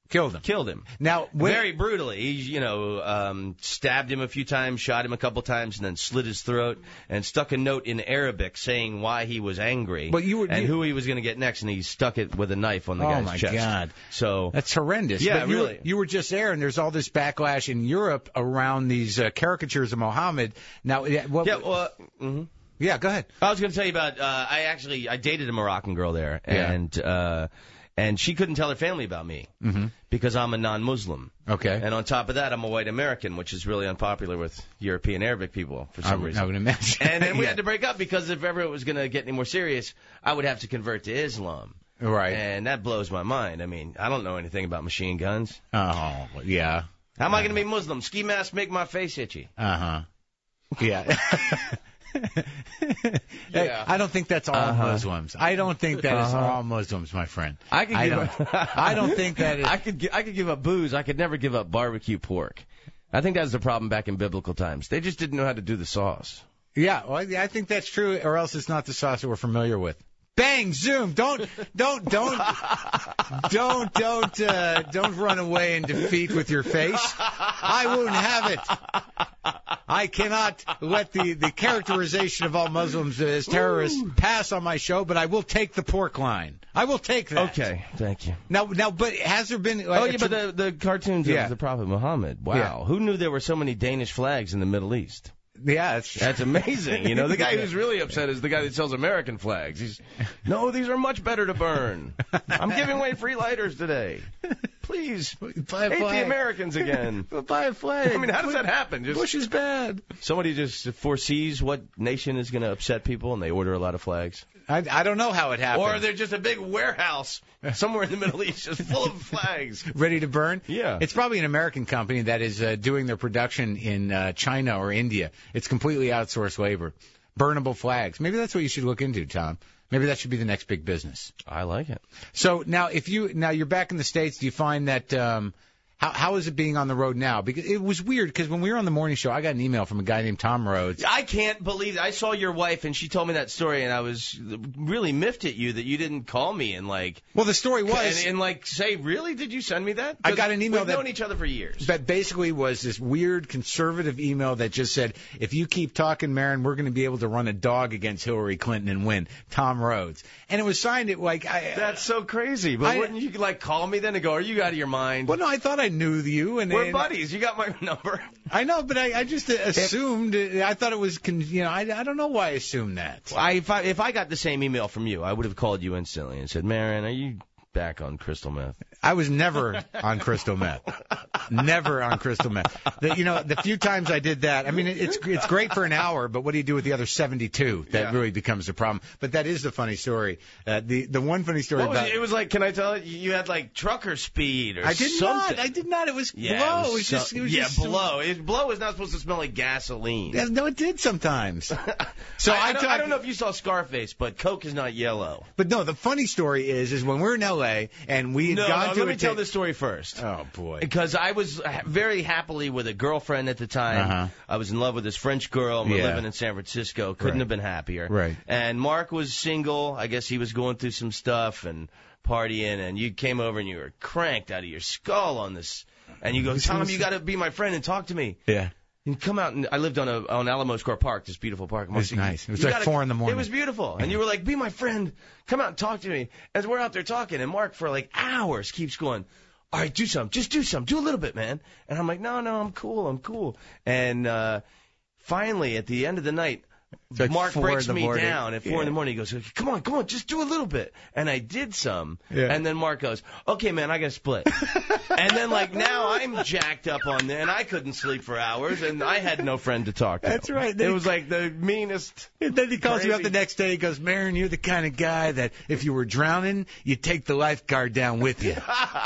[SPEAKER 2] Killed him. Now,
[SPEAKER 6] very brutally. He, stabbed him a few times, shot him a couple times, and then slit his throat and stuck a note in Arabic saying why he was angry who he was going to get next, and he stuck it with a knife on the guy's chest.
[SPEAKER 2] Oh, my God.
[SPEAKER 6] So
[SPEAKER 2] that's horrendous.
[SPEAKER 6] Yeah,
[SPEAKER 2] but
[SPEAKER 6] really.
[SPEAKER 2] You were just there, and there's all this backlash in Europe around these caricatures of Muhammad. Now,
[SPEAKER 6] Yeah,
[SPEAKER 2] go ahead.
[SPEAKER 6] I was going to tell you about, I dated a Moroccan girl there, and she couldn't tell her family about me because I'm a non-Muslim.
[SPEAKER 2] Okay.
[SPEAKER 6] And on top of that, I'm a white American, which is really unpopular with European Arabic people for some reason.
[SPEAKER 2] I would imagine.
[SPEAKER 6] And then we had to break up because if ever it was going to get any more serious, I would have to convert to Islam.
[SPEAKER 2] Right.
[SPEAKER 6] And that blows my mind. I mean, I don't know anything about machine guns.
[SPEAKER 2] Oh, yeah.
[SPEAKER 6] How am I going to be Muslim? Ski masks make my face itchy.
[SPEAKER 2] Uh-huh. Yeah.
[SPEAKER 6] Yeah.
[SPEAKER 2] I don't think that's all Muslims. I don't think that is all Muslims, my friend. I don't think that is.
[SPEAKER 6] I could give up booze. I could never give up barbecue pork. I think that was the problem back in biblical times. They just didn't know how to do the sauce.
[SPEAKER 2] Yeah, well, I think that's true, or else it's not the sauce that we're familiar with. Bang, zoom! Don't run away in defeat with your face. I won't have it. I cannot let the characterization of all Muslims as terrorists pass on my show, but I will take the pork line. I will take that.
[SPEAKER 6] Okay, thank you.
[SPEAKER 2] But has there been?
[SPEAKER 6] But the cartoons of the Prophet Muhammad. Wow,
[SPEAKER 2] Yeah.
[SPEAKER 6] Who knew there were so many Danish flags in the Middle East?
[SPEAKER 2] Yeah,
[SPEAKER 6] that's amazing. The guy who's really upset is the guy that sells American flags. No, these are much better to burn. I'm giving away free lighters today. Please, hate the Americans again.
[SPEAKER 2] Buy a flag.
[SPEAKER 6] I mean, how does that happen?
[SPEAKER 2] Bush is bad.
[SPEAKER 6] Somebody just foresees what nation is going to upset people, and they order a lot of flags.
[SPEAKER 2] I don't know how it happened.
[SPEAKER 6] Or they're just a big warehouse somewhere in the Middle East just full of flags.
[SPEAKER 2] Ready to burn?
[SPEAKER 6] Yeah.
[SPEAKER 2] It's probably an American company that is doing their production in China or India. It's completely outsourced labor. Burnable flags. Maybe that's what you should look into, Tom. Maybe that should be the next big business.
[SPEAKER 6] I like it.
[SPEAKER 2] So now you're back in the States, do you find that how is it being on the road now? Because it was weird because when we were on the morning show, I got an email from a guy named Tom Rhodes.
[SPEAKER 6] I can't believe it. I saw your wife and she told me that story and I was really miffed at you that you didn't call me and
[SPEAKER 2] Well, the story was
[SPEAKER 6] and say, really? Did you send me that?
[SPEAKER 2] I got an email
[SPEAKER 6] we've known each other for years.
[SPEAKER 2] That basically was this weird conservative email that just said, if you keep talking, Marin, we're going to be able to run a dog against Hillary Clinton and win. Tom Rhodes. And it was signed
[SPEAKER 6] That's so crazy. But wouldn't you call me then and go, are you out of your mind?
[SPEAKER 2] Well, no, I thought I knew you.
[SPEAKER 6] We're buddies. You got my number.
[SPEAKER 2] I know, but I just assumed. I thought it was. I don't know why I assumed that.
[SPEAKER 6] If I got the same email from you, I would have called you instantly and said, Marin, are you back on crystal meth?
[SPEAKER 2] I was never on crystal meth. Never on crystal meth. The few times I did that, I mean, it's great for an hour, but what do you do with the other 72? That really becomes a problem. But that is the funny story. The one funny story
[SPEAKER 6] it was like, can I tell it? You had trucker speed or something.
[SPEAKER 2] I did not. It was blow. It was just
[SPEAKER 6] blow. Blow is not supposed to smell like gasoline.
[SPEAKER 2] No, it did sometimes. So
[SPEAKER 6] I don't know if you saw Scarface, but Coke is not yellow.
[SPEAKER 2] But no, the funny story is when we're in L.A. and we had gone to
[SPEAKER 6] let me tell this story first.
[SPEAKER 2] Oh, boy.
[SPEAKER 6] Because I was very happily with a girlfriend at the time. I was in love with this French girl. We're living in San Francisco. Couldn't have been happier.
[SPEAKER 2] Right.
[SPEAKER 6] And Mark was single. I guess he was going through some stuff and partying. And you came over and you were cranked out of your skull on this. And you go, Tom, you got to be my friend and talk to me.
[SPEAKER 2] Yeah.
[SPEAKER 6] And come out, and I lived on Alamo Square Park, this beautiful park.
[SPEAKER 2] It was nice. It was 4 in the morning.
[SPEAKER 6] It was beautiful. And you were like, be my friend. Come out and talk to me. As we're out there talking, and Mark for hours keeps going, all right, do something. Just do something. Do a little bit, man. And I'm like, no, I'm cool. And finally, at the end of the night, Mark breaks me down at 4 in the morning. He goes, come on, just do a little bit. And I did some. Yeah. And then Mark goes, okay, man, I got to split. And then, now I'm jacked up on there, and I couldn't sleep for hours, and I had no friend to talk to.
[SPEAKER 2] That's right.
[SPEAKER 6] It was the meanest.
[SPEAKER 2] And then he calls me up the next day. He goes, Marin, you're the kind of guy that if you were drowning, you'd take the lifeguard down with you.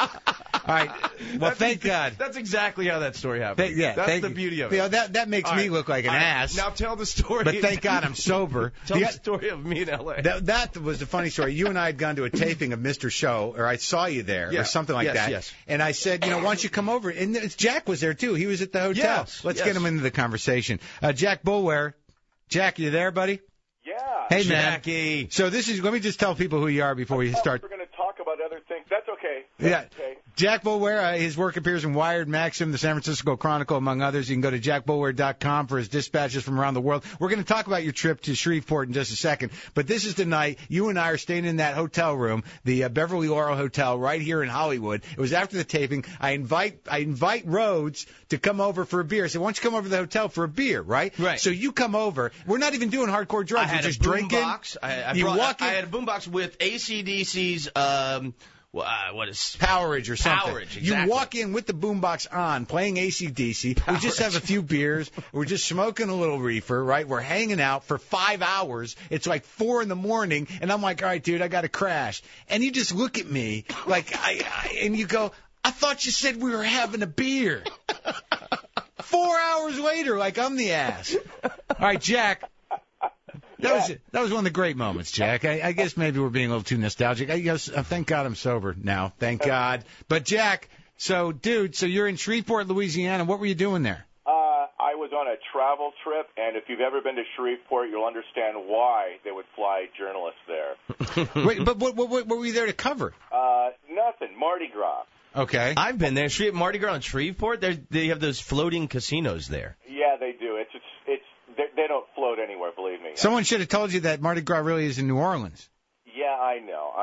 [SPEAKER 2] All right. Well, thank God.
[SPEAKER 6] That's exactly how that story happened. That's the beauty of it.
[SPEAKER 2] That makes me look like an ass.
[SPEAKER 6] Now tell the story.
[SPEAKER 2] But thank God I'm sober.
[SPEAKER 6] Tell the story of me in L.A.
[SPEAKER 2] That was the funny story. You and I had gone to a taping of Mr. Show, or I saw you there, or something like that.
[SPEAKER 6] Yes.
[SPEAKER 2] And I said, why don't you come over? And Jack was there, too. He was at the hotel. Let's get him into the conversation. Jack Boulware. Jack, you there, buddy?
[SPEAKER 7] Yeah.
[SPEAKER 2] Hey, man.
[SPEAKER 6] Jackie.
[SPEAKER 2] So let me just tell people who you are before we start.
[SPEAKER 7] We're going to talk about other things. That's okay.
[SPEAKER 2] Yeah.
[SPEAKER 7] Okay.
[SPEAKER 2] Jack Boulware, his work appears in Wired, Maxim, the San Francisco Chronicle, among others. You can go to jackboulware.com for his dispatches from around the world. We're going to talk about your trip to Shreveport in just a second, but this is the night you and I are staying in that hotel room, the Beverly Laurel Hotel right here in Hollywood. It was after the taping. I invite Rhodes to come over for a beer. I said, why don't you come over to the hotel for a beer, right?
[SPEAKER 6] Right.
[SPEAKER 2] So you come over. We're not even doing hardcore drugs. We're just drinking.
[SPEAKER 6] I had a boombox with AC/DC's, what is
[SPEAKER 2] Powerage or something.
[SPEAKER 6] Powerage, exactly.
[SPEAKER 2] You walk in with the boombox on, playing AC/DC. Powerage. We just have a few beers. We're just smoking a little reefer, right? We're hanging out for 5 hours. It's like 4 a.m, and I'm like, all right, dude, I got to crash. And you just look at me like, and you go, I thought you said we were having a beer. 4 hours later, like I'm the ass. All right, Jack. That was one of the great moments, Jack. I guess maybe we're being a little too nostalgic. I guess thank God I'm sober now. Thank God. But Jack, so you're in Shreveport, Louisiana. What were you doing there?
[SPEAKER 7] I was on a travel trip, and if you've ever been to Shreveport, you'll understand why they would fly journalists there.
[SPEAKER 2] Wait, but what were you there to cover?
[SPEAKER 7] Nothing. Mardi Gras.
[SPEAKER 2] Okay.
[SPEAKER 6] I've been there. Mardi Gras in Shreveport. They have those floating casinos there.
[SPEAKER 7] Yeah, they do. They don't float anywhere, believe me.
[SPEAKER 2] Someone should have told you that Mardi Gras really is in New Orleans.
[SPEAKER 7] Yeah, I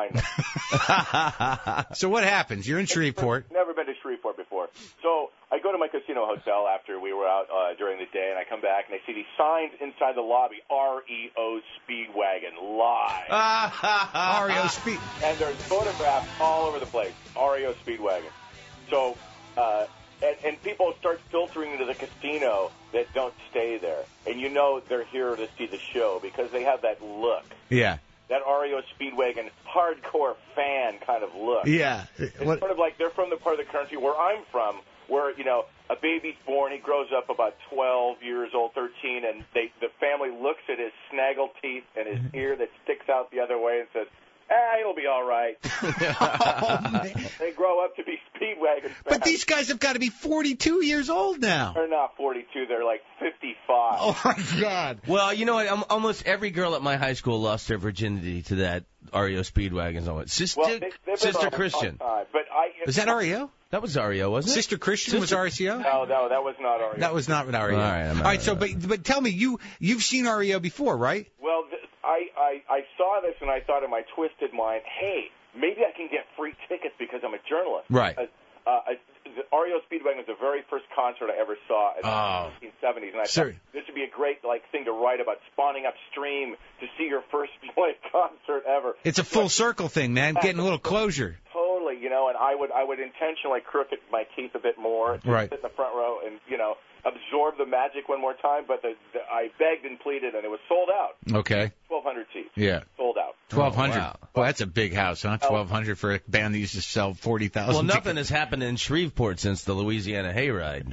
[SPEAKER 7] know.
[SPEAKER 2] So what happens? You're in Shreveport.
[SPEAKER 7] Never been to Shreveport before. So I go to my casino hotel after we were out during the day, and I come back, and I see these signs inside the lobby, REO Speedwagon, live.
[SPEAKER 2] REO Speed.
[SPEAKER 7] And there's photographs all over the place, REO Speedwagon. So, and people start filtering into the casino that don't stay there. And you know they're here to see the show because they have that look.
[SPEAKER 2] Yeah.
[SPEAKER 7] That REO Speedwagon hardcore fan kind of look.
[SPEAKER 2] Yeah.
[SPEAKER 7] It's sort of like they're from the part of the country where I'm from, where, a baby's born, he grows up about 12 years old, 13, and the family looks at his snaggle teeth and his ear that sticks out the other way and says, he'll be all right.
[SPEAKER 2] Oh, man.
[SPEAKER 7] They grow up to be Speedwagon fans.
[SPEAKER 2] But these guys have got to be 42 years old now.
[SPEAKER 7] They're not 42. They're like 55.
[SPEAKER 2] Oh, my God.
[SPEAKER 6] Well, you know what? Almost every girl at my high school lost their virginity to that REO Speedwagon. Sister Christian.
[SPEAKER 2] Was that REO?
[SPEAKER 6] That was REO, wasn't it?
[SPEAKER 2] Sister Christian was REO?
[SPEAKER 7] No, that was not REO.
[SPEAKER 2] That was not REO. All right, so but tell me, you've seen REO before, right?
[SPEAKER 7] Well, I saw this and I thought in my twisted mind, hey, maybe I can get free tickets because I'm a journalist.
[SPEAKER 2] Right.
[SPEAKER 7] The REO Speedwagon was the very first concert I ever saw in the 1970s, and I thought this would be a great thing to write about, spawning upstream to see your first concert ever.
[SPEAKER 2] It's a full circle thing, man. Getting a little closure.
[SPEAKER 7] Totally, and I would intentionally crooked my teeth a bit more, sit in the front row, and absorb the magic one more time. But I begged and pleaded, and it was sold out.
[SPEAKER 2] Okay.
[SPEAKER 7] 1,200 seats.
[SPEAKER 2] Yeah.
[SPEAKER 7] Sold out.
[SPEAKER 2] 1,200. Wow. Well, that's a big house, huh? 1,200 for a band that used to sell 40,000.
[SPEAKER 6] Well, nothing has happened in Shreveport since the Louisiana Hayride.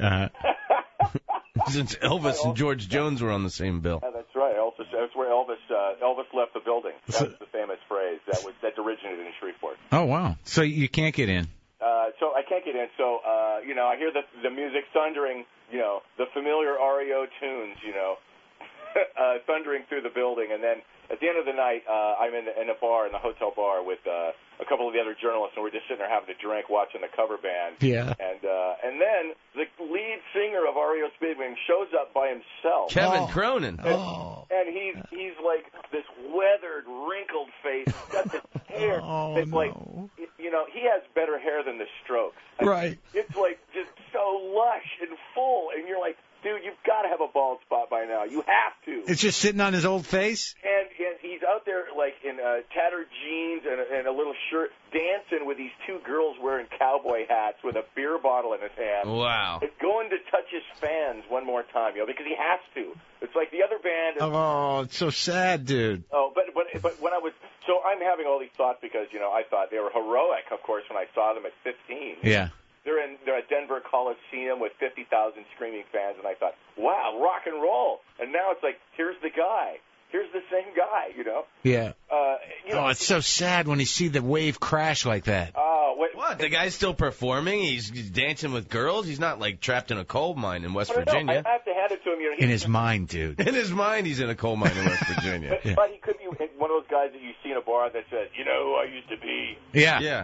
[SPEAKER 6] Since Elvis and George Jones were on the same bill.
[SPEAKER 7] Yeah, that's right. That's where Elvis left the building. That was the famous phrase that originated in Shreveport.
[SPEAKER 2] Oh, wow. So you can't get in.
[SPEAKER 7] So I can't get in. So I hear the music thundering. The familiar REO tunes. Thundering through the building, and then at the end of the night, I'm in a bar, in the hotel bar, with a couple of the other journalists, and we're just sitting there having a drink, watching the cover band.
[SPEAKER 2] Yeah.
[SPEAKER 7] And then the lead singer of REO Speedwagon shows up by himself.
[SPEAKER 6] Kevin Cronin.
[SPEAKER 7] And he's like this weathered, wrinkled face. He's got this hair. It's like, he has better hair than the Strokes.
[SPEAKER 2] Right.
[SPEAKER 7] It's like just so lush and full, and you're like, dude, you've got to have a bald spot by now. You have to.
[SPEAKER 2] It's just sitting on his old face?
[SPEAKER 7] And he's out there, in tattered jeans and a little shirt, dancing with these two girls wearing cowboy hats with a beer bottle in his hand.
[SPEAKER 6] Wow.
[SPEAKER 7] It's going to touch his fans one more time, because he has to. It's like the other band.
[SPEAKER 2] Oh, it's so sad, dude.
[SPEAKER 7] Oh, but when I was... So I'm having all these thoughts because, I thought they were heroic, of course, when I saw them at 15.
[SPEAKER 2] Yeah.
[SPEAKER 7] They're at Denver Coliseum with 50,000 screaming fans, and I thought, wow, rock and roll. And now it's like, here's the guy. Here's the same guy,
[SPEAKER 2] Yeah. It's so sad when you see the wave crash like that.
[SPEAKER 7] Oh,
[SPEAKER 6] what? The guy's still performing? He's dancing with girls? He's not, trapped in a coal mine in West Virginia.
[SPEAKER 7] I have to hand it to him.
[SPEAKER 2] In his mind, dude.
[SPEAKER 6] In his mind, he's in a coal mine in West Virginia.
[SPEAKER 7] But he could be one of those guys that you see in a bar that says, who I used to be.
[SPEAKER 2] Yeah.
[SPEAKER 7] He could have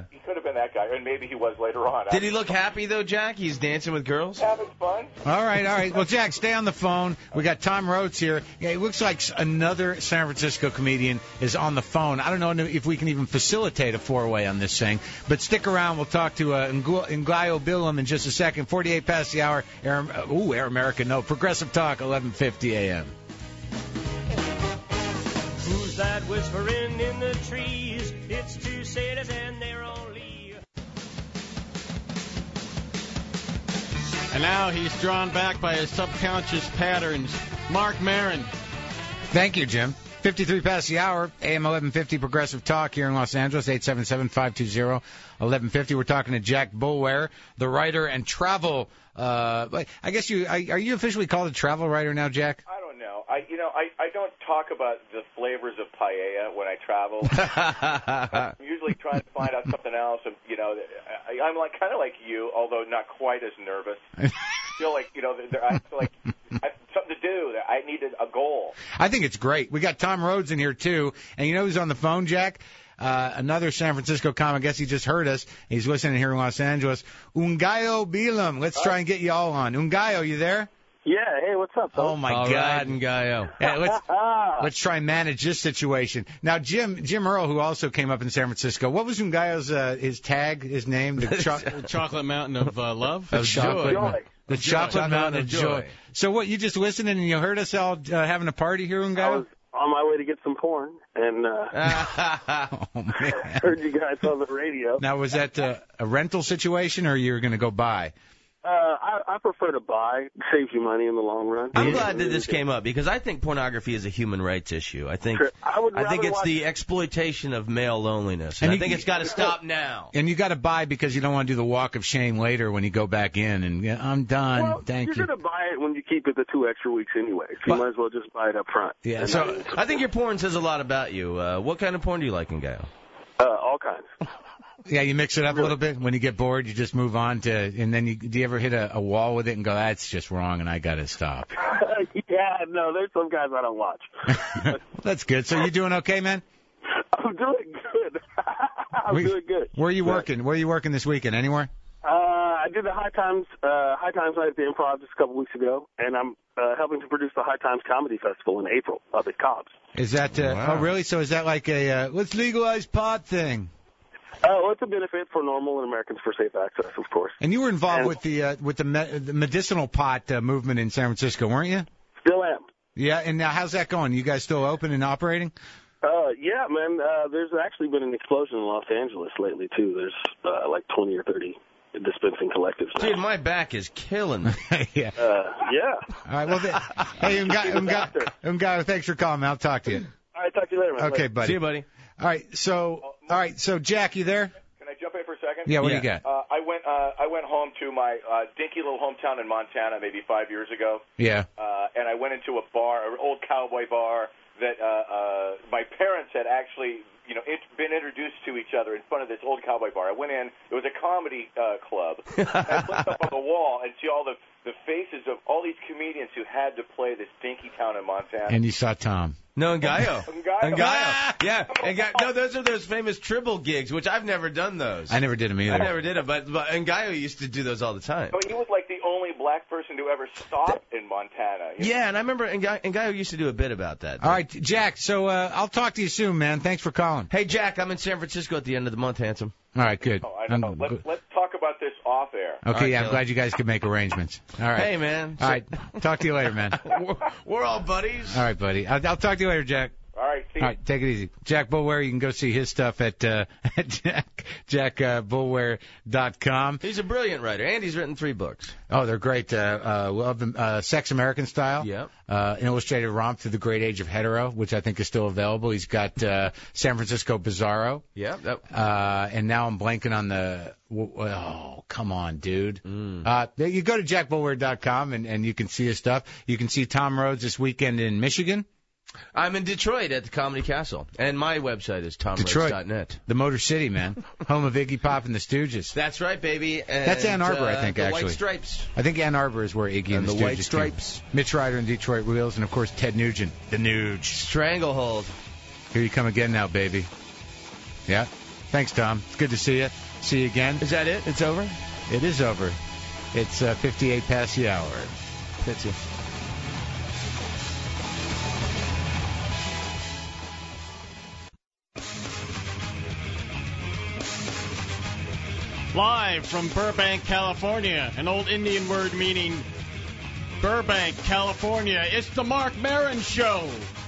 [SPEAKER 7] than that guy, and maybe he was later on.
[SPEAKER 6] Did he look happy, though, Jack? He's dancing with girls?
[SPEAKER 7] Having fun.
[SPEAKER 2] All right. Well, Jack, stay on the phone. We got Tom Rhodes here. Yeah, it looks like another San Francisco comedian is on the phone. I don't know if we can even facilitate a four-way on this thing, but stick around. We'll talk to Ngaio Bilam in just a second. 48 past the hour. Air America, no. Progressive Talk, 11:50 a.m.
[SPEAKER 8] Who's that whispering in the trees? It's two sailors and they're only...
[SPEAKER 1] And now he's drawn back by his subconscious patterns. Marc Maron.
[SPEAKER 2] Thank you, Jim. 53 past the hour, AM 1150 Progressive Talk here in Los Angeles, 877-520-1150. We're talking to Jack Boulware, the writer and travel. I guess are you officially called a travel writer now, Jack?
[SPEAKER 7] I don't know. I don't talk about the flavors of paella when I travel. I'm usually trying to find out something else. And, I'm kind of like you, although not quite as nervous. I feel like, I feel like I have something to do. I needed a goal.
[SPEAKER 2] I think it's great. We got Tom Rhodes in here, too. And you know who's on the phone, Jack? Another San Francisco comic. I guess he just heard us. He's listening here in Los Angeles. Ngaio Bilam. Let's try and get you all on. Ngaio, you there?
[SPEAKER 9] Yeah, hey, what's up, folks?
[SPEAKER 2] Oh, my
[SPEAKER 6] all
[SPEAKER 2] God.
[SPEAKER 6] Right, Ngaio.
[SPEAKER 2] Yeah, let's try and manage this situation. Now, Jim Earl, who also came up in San Francisco, what was Ngaio's his tag, his name?
[SPEAKER 1] The Chocolate Mountain of Love?
[SPEAKER 2] Of
[SPEAKER 9] Joy.
[SPEAKER 2] The Chocolate Mountain of Joy. So what, you just listened and you heard us all having a party here, Ngaio?
[SPEAKER 9] I was on my way to get some porn, and
[SPEAKER 2] oh, man.
[SPEAKER 9] heard you guys on the radio.
[SPEAKER 2] Now, was that a rental situation, or you were going to go buy?
[SPEAKER 9] I prefer to buy. It saves you money in the long run.
[SPEAKER 6] I'm glad that this came up because I think pornography is a human rights issue. I think it's the exploitation of male loneliness, and I think it's got to stop now.
[SPEAKER 2] And you got to buy because you don't want to do the walk of shame later when you go back in and I'm done.
[SPEAKER 9] Well,
[SPEAKER 2] Thank you.
[SPEAKER 9] You're going to buy it when you keep it the 2 extra weeks anyway. So you might as well just buy it up front.
[SPEAKER 2] Yeah.
[SPEAKER 9] And
[SPEAKER 2] So
[SPEAKER 6] I think your porn says a lot about you. What kind of porn do you like, Ngaio?
[SPEAKER 9] all kinds.
[SPEAKER 2] yeah, you mix it up a little bit. When you get bored, you just move on to, and then do you ever hit a wall with it and go, that's just wrong and I got to stop?
[SPEAKER 9] Yeah, no, there's some guys I don't watch.
[SPEAKER 2] Well, that's good. So you doing okay, man?
[SPEAKER 9] I'm doing good. Doing good.
[SPEAKER 2] Where are you working? Where are you working this weekend? Anywhere?
[SPEAKER 9] I did the High Times night at the Improv just a couple weeks ago, and I'm helping to produce the High Times Comedy Festival in April up at Cobb's.
[SPEAKER 2] Is that?
[SPEAKER 6] Wow.
[SPEAKER 2] Oh, really? So is that like a let's legalize pot thing?
[SPEAKER 9] Well, it's a benefit for normal and Americans for safe access, of course.
[SPEAKER 2] And you were involved with the medicinal pot movement in San Francisco, weren't you?
[SPEAKER 9] Still am.
[SPEAKER 2] Yeah. And now, how's that going? You guys still open and operating?
[SPEAKER 9] Yeah, man. There's actually been an explosion in Los Angeles lately too. There's like 20 or 30 dispensing collectives now.
[SPEAKER 6] Dude, my back is killing me.
[SPEAKER 2] Yeah.
[SPEAKER 9] Yeah.
[SPEAKER 2] All right. Well, hey, Ngaio, thanks for calling, man. I'll talk to you.
[SPEAKER 9] All right, talk to you later, man.
[SPEAKER 2] Okay,
[SPEAKER 9] Later.
[SPEAKER 2] buddy.
[SPEAKER 6] See you, buddy.
[SPEAKER 2] All right. So Jack, you there?
[SPEAKER 7] Can I jump in for a second?
[SPEAKER 2] Yeah. What do you got?
[SPEAKER 7] I went home to my dinky little hometown in Montana maybe 5 years ago.
[SPEAKER 2] Yeah.
[SPEAKER 7] And I went into a bar, an old cowboy bar that my parents had actually, been introduced to each other in front of this old cowboy bar. I went in. It was a comedy club. I looked up on the wall and see all the faces of all these comedians who had to play this dinky town in Montana.
[SPEAKER 2] And you saw Tom.
[SPEAKER 6] No, Ngaio.
[SPEAKER 7] Ngaio.
[SPEAKER 6] Yeah. No, those are those famous Tribble gigs, which I've never done those.
[SPEAKER 2] I never did them either.
[SPEAKER 6] I never did them, but Ngaio used to do those all the time.
[SPEAKER 7] I mean, he was like the only black person to ever stop in Montana.
[SPEAKER 6] Yeah, and I remember Ngaio used to do a bit about that.
[SPEAKER 2] All right, Jack, so I'll talk to you soon, man. Thanks for calling.
[SPEAKER 6] Hey, Jack, I'm in San Francisco at the end of the month, handsome.
[SPEAKER 2] All right, good.
[SPEAKER 7] Oh, I know. Let's talk about this off air.
[SPEAKER 2] Okay,
[SPEAKER 6] right,
[SPEAKER 2] yeah, I'm
[SPEAKER 6] Taylor.
[SPEAKER 2] glad you guys could make arrangements. All right.
[SPEAKER 6] Hey, man.
[SPEAKER 2] All right, talk to you later, man.
[SPEAKER 6] We're all buddies.
[SPEAKER 2] All right, buddy. I'll talk to you later, Jack.
[SPEAKER 7] All right, see you.
[SPEAKER 2] All right, take it easy. Jack Boulware, you can go see his stuff at jackboulware.com.
[SPEAKER 6] He's a brilliant writer, and he's written 3 books.
[SPEAKER 2] Oh, they're great. Love them. Sex American Style.
[SPEAKER 6] Yep.
[SPEAKER 2] An illustrated romp through the great age of hetero, which I think is still available. He's got San Francisco Bizarro.
[SPEAKER 6] Yep.
[SPEAKER 2] And now I'm blanking on the. Oh, come on, dude. You go to jackboulware.com and you can see his stuff. You can see Tom Rhodes this weekend in Michigan.
[SPEAKER 6] I'm in Detroit at the Comedy Castle, and my website is tomrhodes.net.
[SPEAKER 2] The Motor City, man. Home of Iggy Pop and the Stooges.
[SPEAKER 6] That's right, baby. And,
[SPEAKER 2] that's Ann Arbor, I think,
[SPEAKER 6] the
[SPEAKER 2] actually.
[SPEAKER 6] White Stripes.
[SPEAKER 2] I think Ann Arbor is where Iggy and the Stooges
[SPEAKER 6] White Stripes.
[SPEAKER 2] came. Mitch Ryder and Detroit Wheels, and, of course, Ted Nugent. The Nuge.
[SPEAKER 6] Stranglehold.
[SPEAKER 2] Here you come again now, baby. Yeah? Thanks, Tom. It's good to see you. See you again.
[SPEAKER 6] Is that it? It's over?
[SPEAKER 2] It is over. It's 58 past the hour.
[SPEAKER 6] That's it.
[SPEAKER 1] Live from Burbank, California, an old Indian word meaning Burbank, California. It's the Marc Maron Show.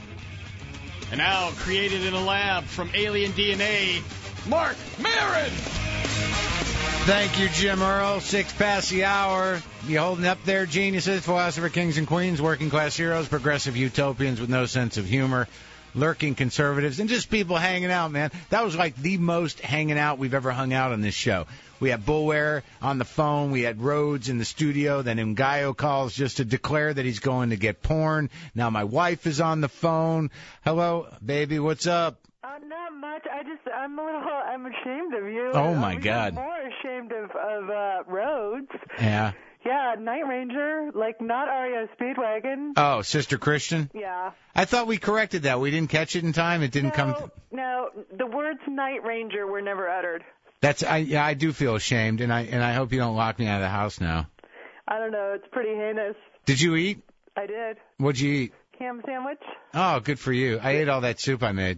[SPEAKER 1] And now, created in a lab from Alien DNA, Marc Maron!
[SPEAKER 2] Thank you, Jim Earl. 6 past the hour. You holding up there, geniuses, philosopher kings and queens, working class heroes, progressive utopians with no sense of humor, lurking conservatives, and just people hanging out, man. That was like the most hanging out we've ever hung out on this show. We had Bullware on the phone. We had Rhodes in the studio. Then Ngaio calls just to declare that he's going to get porn. Now my wife is on the phone. Hello, baby. What's up?
[SPEAKER 10] Not much. I'm ashamed of you.
[SPEAKER 2] Oh, my God.
[SPEAKER 10] I'm more ashamed of Rhodes.
[SPEAKER 2] Yeah.
[SPEAKER 10] Yeah, Night Ranger, like not REO Speedwagon.
[SPEAKER 2] Oh, Sister Christian?
[SPEAKER 10] Yeah.
[SPEAKER 2] I thought we corrected that. We didn't catch it in time. It didn't come.
[SPEAKER 10] No, the words Night Ranger were never uttered.
[SPEAKER 2] I do feel ashamed, and I hope you don't lock me out of the house now.
[SPEAKER 10] I don't know. It's pretty heinous.
[SPEAKER 2] Did you eat?
[SPEAKER 10] I did.
[SPEAKER 2] What'd you eat?
[SPEAKER 10] Ham sandwich.
[SPEAKER 2] Oh, good for you. I ate all that soup I made.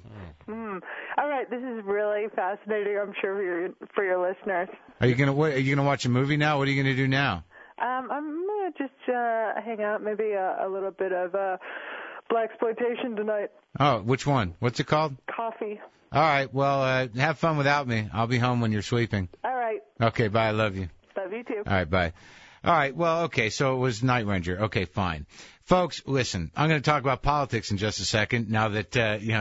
[SPEAKER 10] All right, this is really fascinating. I'm sure for your listeners.
[SPEAKER 2] Are you gonna watch a movie now? What are you gonna do now?
[SPEAKER 10] I'm gonna just hang out, maybe a little bit of blaxploitation tonight.
[SPEAKER 2] Oh, which one? What's it called?
[SPEAKER 10] Coffee.
[SPEAKER 2] All right. Well, have fun without me. I'll be home when you're sleeping.
[SPEAKER 10] All right.
[SPEAKER 2] Okay. Bye. I love you.
[SPEAKER 10] Love you too.
[SPEAKER 2] All right. Bye. All right. Well, okay. So it was Night Ranger. Okay. Fine. Folks, listen, I'm going to talk about politics in just a second. Now that,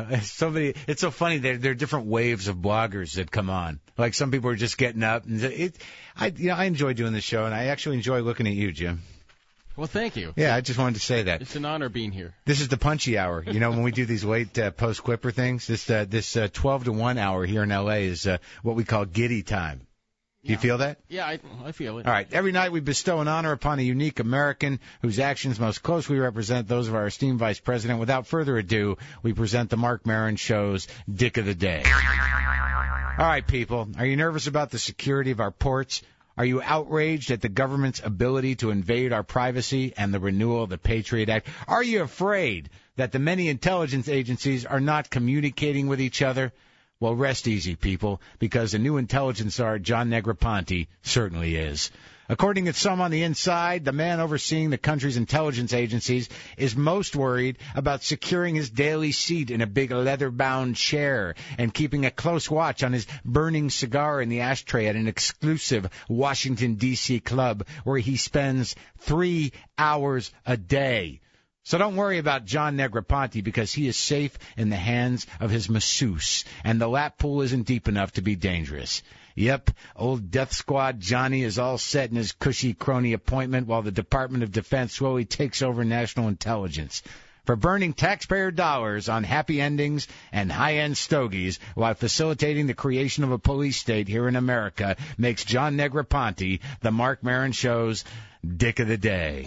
[SPEAKER 2] it's so funny. There are different waves of bloggers that come on. Like some people are just getting up. And I enjoy doing this show, and I actually enjoy looking at you, Jim.
[SPEAKER 1] Well, thank you.
[SPEAKER 2] Yeah, I just wanted to say that.
[SPEAKER 1] It's an honor being here.
[SPEAKER 2] This is the punchy hour. You know, when we do these late post-Clipper things, this 12 to 1 hour here in L.A. is what we call giddy time. Do you feel that?
[SPEAKER 1] Yeah, I feel it.
[SPEAKER 2] All right. Every night we bestow an honor upon a unique American whose actions most closely represent those of our esteemed Vice President. Without further ado, we present the Marc Maron Show's Dick of the Day. All right, people. Are you nervous about the security of our ports? Are you outraged at the government's ability to invade our privacy and the renewal of the Patriot Act? Are you afraid that the many intelligence agencies are not communicating with each other? Well, rest easy, people, because the new intelligence czar, John Negroponte, certainly is. According to some on the inside, the man overseeing the country's intelligence agencies is most worried about securing his daily seat in a big leather-bound chair and keeping a close watch on his burning cigar in the ashtray at an exclusive Washington, D.C. club where he spends 3 hours a day. So don't worry about John Negroponte because he is safe in the hands of his masseuse, and the lap pool isn't deep enough to be dangerous. Yep, old Death Squad Johnny is all set in his cushy crony appointment while the Department of Defense slowly takes over national intelligence. For burning taxpayer dollars on happy endings and high-end stogies while facilitating the creation of a police state here in America makes John Negroponte the Marc Maron Show's Dick of the Day.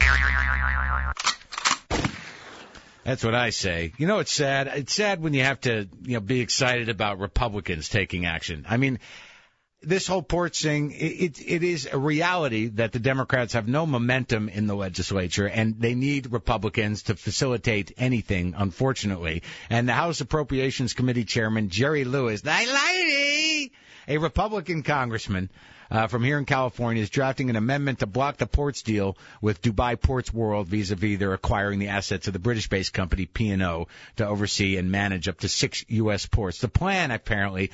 [SPEAKER 2] That's what I say. You know, it's sad. It's sad when you have to, be excited about Republicans taking action. I mean, this whole ports thing, it is a reality that the Democrats have no momentum in the legislature, and they need Republicans to facilitate anything, unfortunately. And the House Appropriations Committee Chairman, Jerry Lewis, a Republican congressman, from here in California, is drafting an amendment to block the ports deal with Dubai Ports World vis-a-vis their acquiring the assets of the British-based company P&O to oversee and manage up to 6 U.S. ports. The plan, apparently,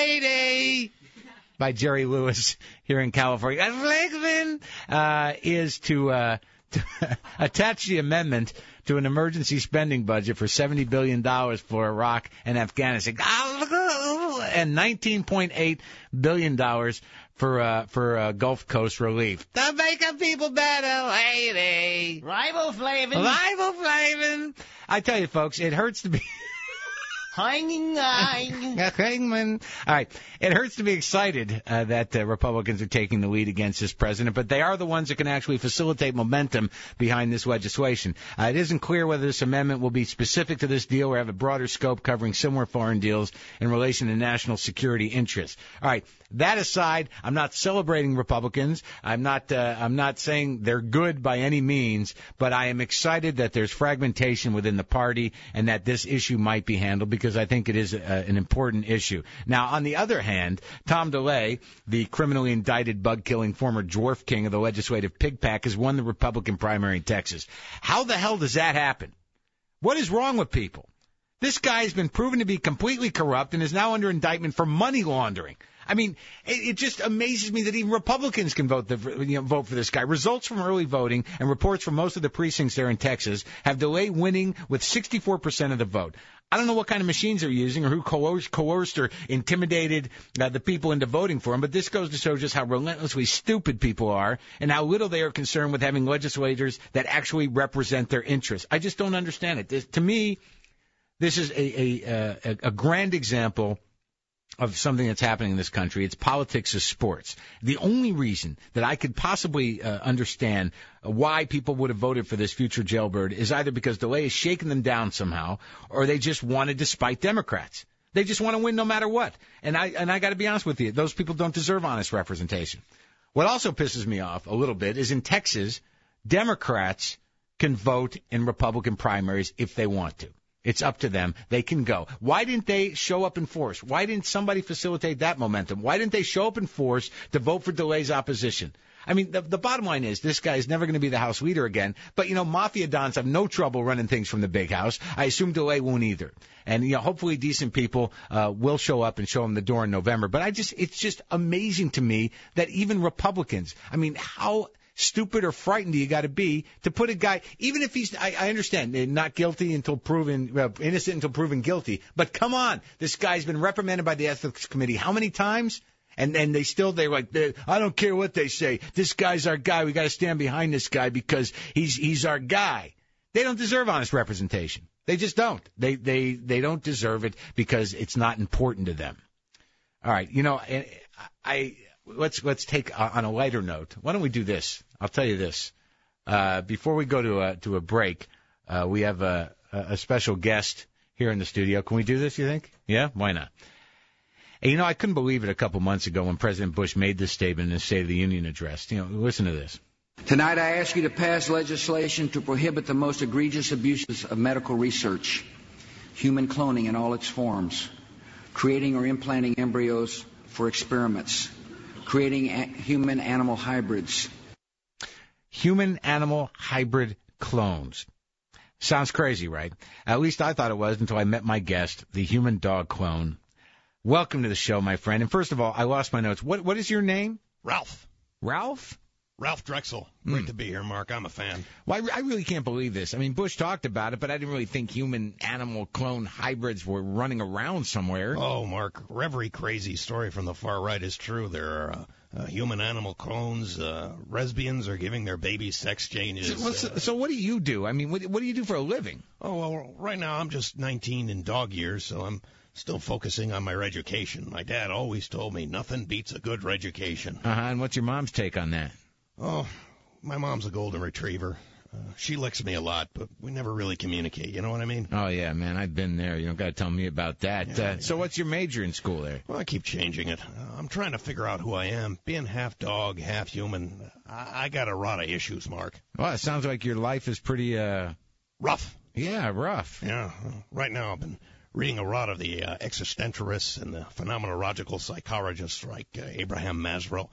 [SPEAKER 2] by Jerry Lewis here in California, is to attach the amendment to an emergency spending budget for $70 billion for Iraq and Afghanistan, and $19.8 billion for Gulf Coast relief. To make the people better, lady.
[SPEAKER 1] Riboflavin.
[SPEAKER 2] I tell you, folks, it hurts to be...
[SPEAKER 4] Hangman.
[SPEAKER 2] All right. It hurts to be excited that Republicans are taking the lead against this president, but they are the ones that can actually facilitate momentum behind this legislation. It isn't clear whether this amendment will be specific to this deal or have a broader scope covering similar foreign deals in relation to national security interests. All right. That aside, I'm not celebrating Republicans. I'm not saying they're good by any means, but I am excited that there's fragmentation within the party and that this issue might be handled because I think it is an important issue. Now, on the other hand, Tom DeLay, the criminally indicted bug-killing former dwarf king of the legislative pig pack, has won the Republican primary in Texas. How the hell does that happen? What is wrong with people? This guy has been proven to be completely corrupt and is now under indictment for money laundering. I mean, it just amazes me that even Republicans can vote for this guy. Results from early voting and reports from most of the precincts there in Texas have DeLay winning with 64% of the vote. I don't know what kind of machines they're using or who coerced or intimidated the people into voting for him, but this goes to show just how relentlessly stupid people are and how little they are concerned with having legislators that actually represent their interests. I just don't understand it. To me, this is a grand example of something that's happening in this country. It's politics as sports. The only reason that I could possibly understand why people would have voted for this future jailbird is either because DeLay has shaken them down somehow, or they just wanted to spite Democrats. They just want to win no matter what. And I got to be honest with you, those people don't deserve honest representation. What also pisses me off a little bit is in Texas, Democrats can vote in Republican primaries if they want to. It's up to them. They can go. Why didn't they show up in force? Why didn't somebody facilitate that momentum? Why didn't they show up in force to vote for DeLay's opposition? I mean, the bottom line is this guy is never going to be the House leader again. But, Mafia Dons have no trouble running things from the big house. I assume DeLay won't either. And, hopefully decent people will show up and show him the door in November. But it's just amazing to me that even Republicans, I mean, how stupid or frightened do you got to be to put a guy, even if he's, I understand, not guilty until proven, innocent until proven guilty. But come on, this guy's been reprimanded by the Ethics Committee how many times? And they're like, I don't care what they say. This guy's our guy. We got to stand behind this guy because he's our guy. They don't deserve honest representation. They just don't. They don't deserve it because it's not important to them. All right, Let's take on a lighter note. Why don't we do this? I'll tell you this. Before we go to a break, we have a special guest here in the studio. Can we do this, you think? Yeah? Why not? And, I couldn't believe it a couple months ago when President Bush made this statement in his State of the Union address. Listen to this.
[SPEAKER 11] Tonight I ask you to pass legislation to prohibit the most egregious abuses of medical research, human cloning in all its forms, creating or implanting embryos for experiments, creating human-animal hybrids.
[SPEAKER 2] Human-animal hybrid clones. Sounds crazy, right? At least I thought it was until I met my guest, the human dog clone. Welcome to the show, my friend. And first of all, I lost my notes. What is your name?
[SPEAKER 12] Ralph.
[SPEAKER 2] Ralph?
[SPEAKER 12] Ralph Drexel. Great to be here, Mark. I'm a fan.
[SPEAKER 2] Well, I really can't believe this. I mean, Bush talked about it, but I didn't really think human-animal clone hybrids were running around somewhere.
[SPEAKER 12] Oh, Mark, every crazy story from the far right is true. There are human-animal clones. Lesbians are giving their babies sex changes.
[SPEAKER 2] So what do you do? I mean, what do you do for a living?
[SPEAKER 12] Oh, well, right now I'm just 19 in dog years, so I'm still focusing on my education. My dad always told me nothing beats a good education.
[SPEAKER 2] And what's your mom's take on that?
[SPEAKER 12] Oh, my mom's a golden retriever. She licks me a lot, but we never really communicate. You know what I mean?
[SPEAKER 2] Oh, yeah, man. I've been there. You don't got to tell me about that. Yeah. So what's your major in school there?
[SPEAKER 12] Well, I keep changing it. I'm trying to figure out who I am. Being half dog, half human, I got a lot of issues, Mark.
[SPEAKER 2] Well, it sounds like your life is pretty...
[SPEAKER 12] rough.
[SPEAKER 2] Yeah, rough.
[SPEAKER 12] Yeah. Right now I've been reading a lot of the existentialists and the phenomenological psychologists like Abraham Maslow.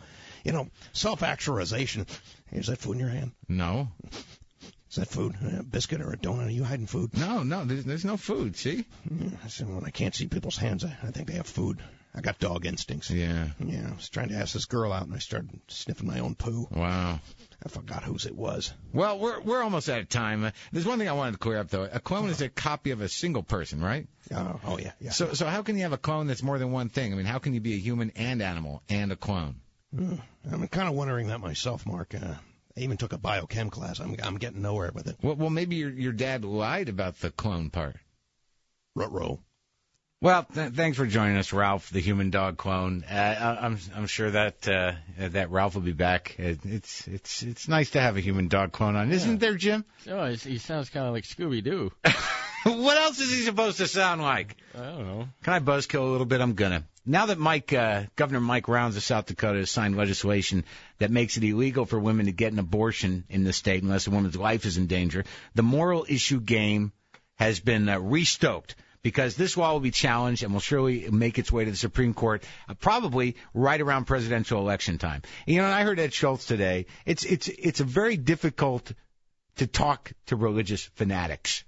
[SPEAKER 12] Self-actualization. Is that food in your hand?
[SPEAKER 2] No.
[SPEAKER 12] Is that food? A biscuit or a donut? Are you hiding food?
[SPEAKER 2] No, there's no food, see?
[SPEAKER 12] So when I can't see people's hands, I think they have food. I got dog instincts.
[SPEAKER 2] Yeah.
[SPEAKER 12] Yeah, I was trying to ask this girl out, and I started sniffing my own poo.
[SPEAKER 2] Wow.
[SPEAKER 12] I forgot whose it was.
[SPEAKER 2] Well, we're almost out of time. There's one thing I wanted to clear up, though. A clone is a copy of a single person, right?
[SPEAKER 12] Oh, yeah.
[SPEAKER 2] So how can you have a clone that's more than one thing? I mean, how can you be a human and animal and a clone?
[SPEAKER 12] I'm kind of wondering that myself, Mark. I even took a biochem class. I'm getting nowhere with it.
[SPEAKER 2] Well, maybe your dad lied about the clone part.
[SPEAKER 12] Ruh-roh.
[SPEAKER 2] Well, thanks for joining us, Ralph, the human dog clone. I'm sure that Ralph will be back. It's nice to have a human dog clone on, isn't there, Jim?
[SPEAKER 1] Oh, he sounds kind of like Scooby-Doo.
[SPEAKER 2] What else is he supposed to sound like?
[SPEAKER 1] I don't know.
[SPEAKER 2] Can I buzzkill a little bit? I'm gonna. Now that Governor Mike Rounds of South Dakota has signed legislation that makes it illegal for women to get an abortion in the state unless a woman's life is in danger, the moral issue game has been restoked. Because this law will be challenged and will surely make its way to the Supreme Court, probably right around presidential election time. You know, and I heard Ed Schultz today. It's a very difficult to talk to religious fanatics.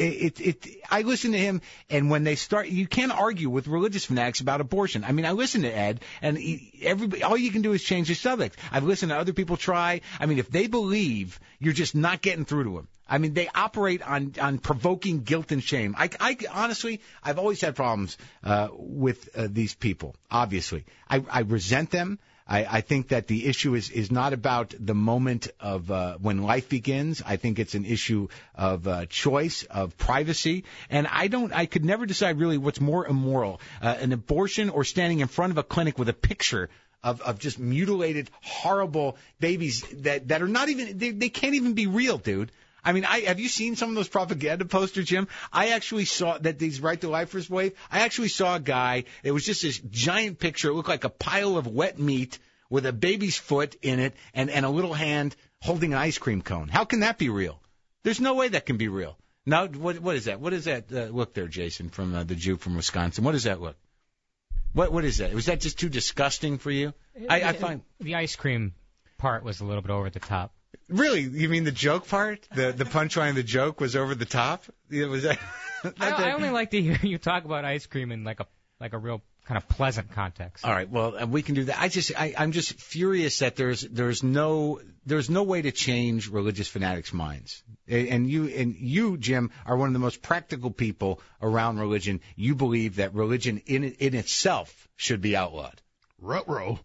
[SPEAKER 2] I listen to him, and when they start, you can't argue with religious fanatics about abortion. I mean, I listen to Ed, and all you can do is change the subject. I've listened to other people try. I mean, if they believe, you're just not getting through to them. I mean, they operate on provoking guilt and shame. I honestly, I've always had problems with these people. Obviously, I resent them. I think that the issue is not about the moment of when life begins. I think it's an issue of choice, of privacy, and I could never decide really what's more immoral, an abortion or standing in front of a clinic with a picture of just mutilated, horrible babies that are not even they can't even be real, dude. I mean, have you seen some of those propaganda posters, Jim? I actually saw that these Right to Lifers wave. I actually saw a guy. It was just this giant picture. It looked like a pile of wet meat with a baby's foot in it and a little hand holding an ice cream cone. How can that be real? There's no way that can be real. Now, what is that? What is that look there, Jason, from the Jew from Wisconsin? What does that look? What is that? Was that just too disgusting for you? I find
[SPEAKER 3] the ice cream part was a little bit over the top.
[SPEAKER 2] Really? You mean the joke part? The punchline of the joke was over the top? Was that?
[SPEAKER 3] I only like to hear you talk about ice cream in like a real kind of pleasant context.
[SPEAKER 2] All right. Well, we can do that. I'm just furious that there's no way to change religious fanatics' minds. And you, Jim, are one of the most practical people around religion. You believe that religion in itself should be outlawed.
[SPEAKER 12] Ruh-roh.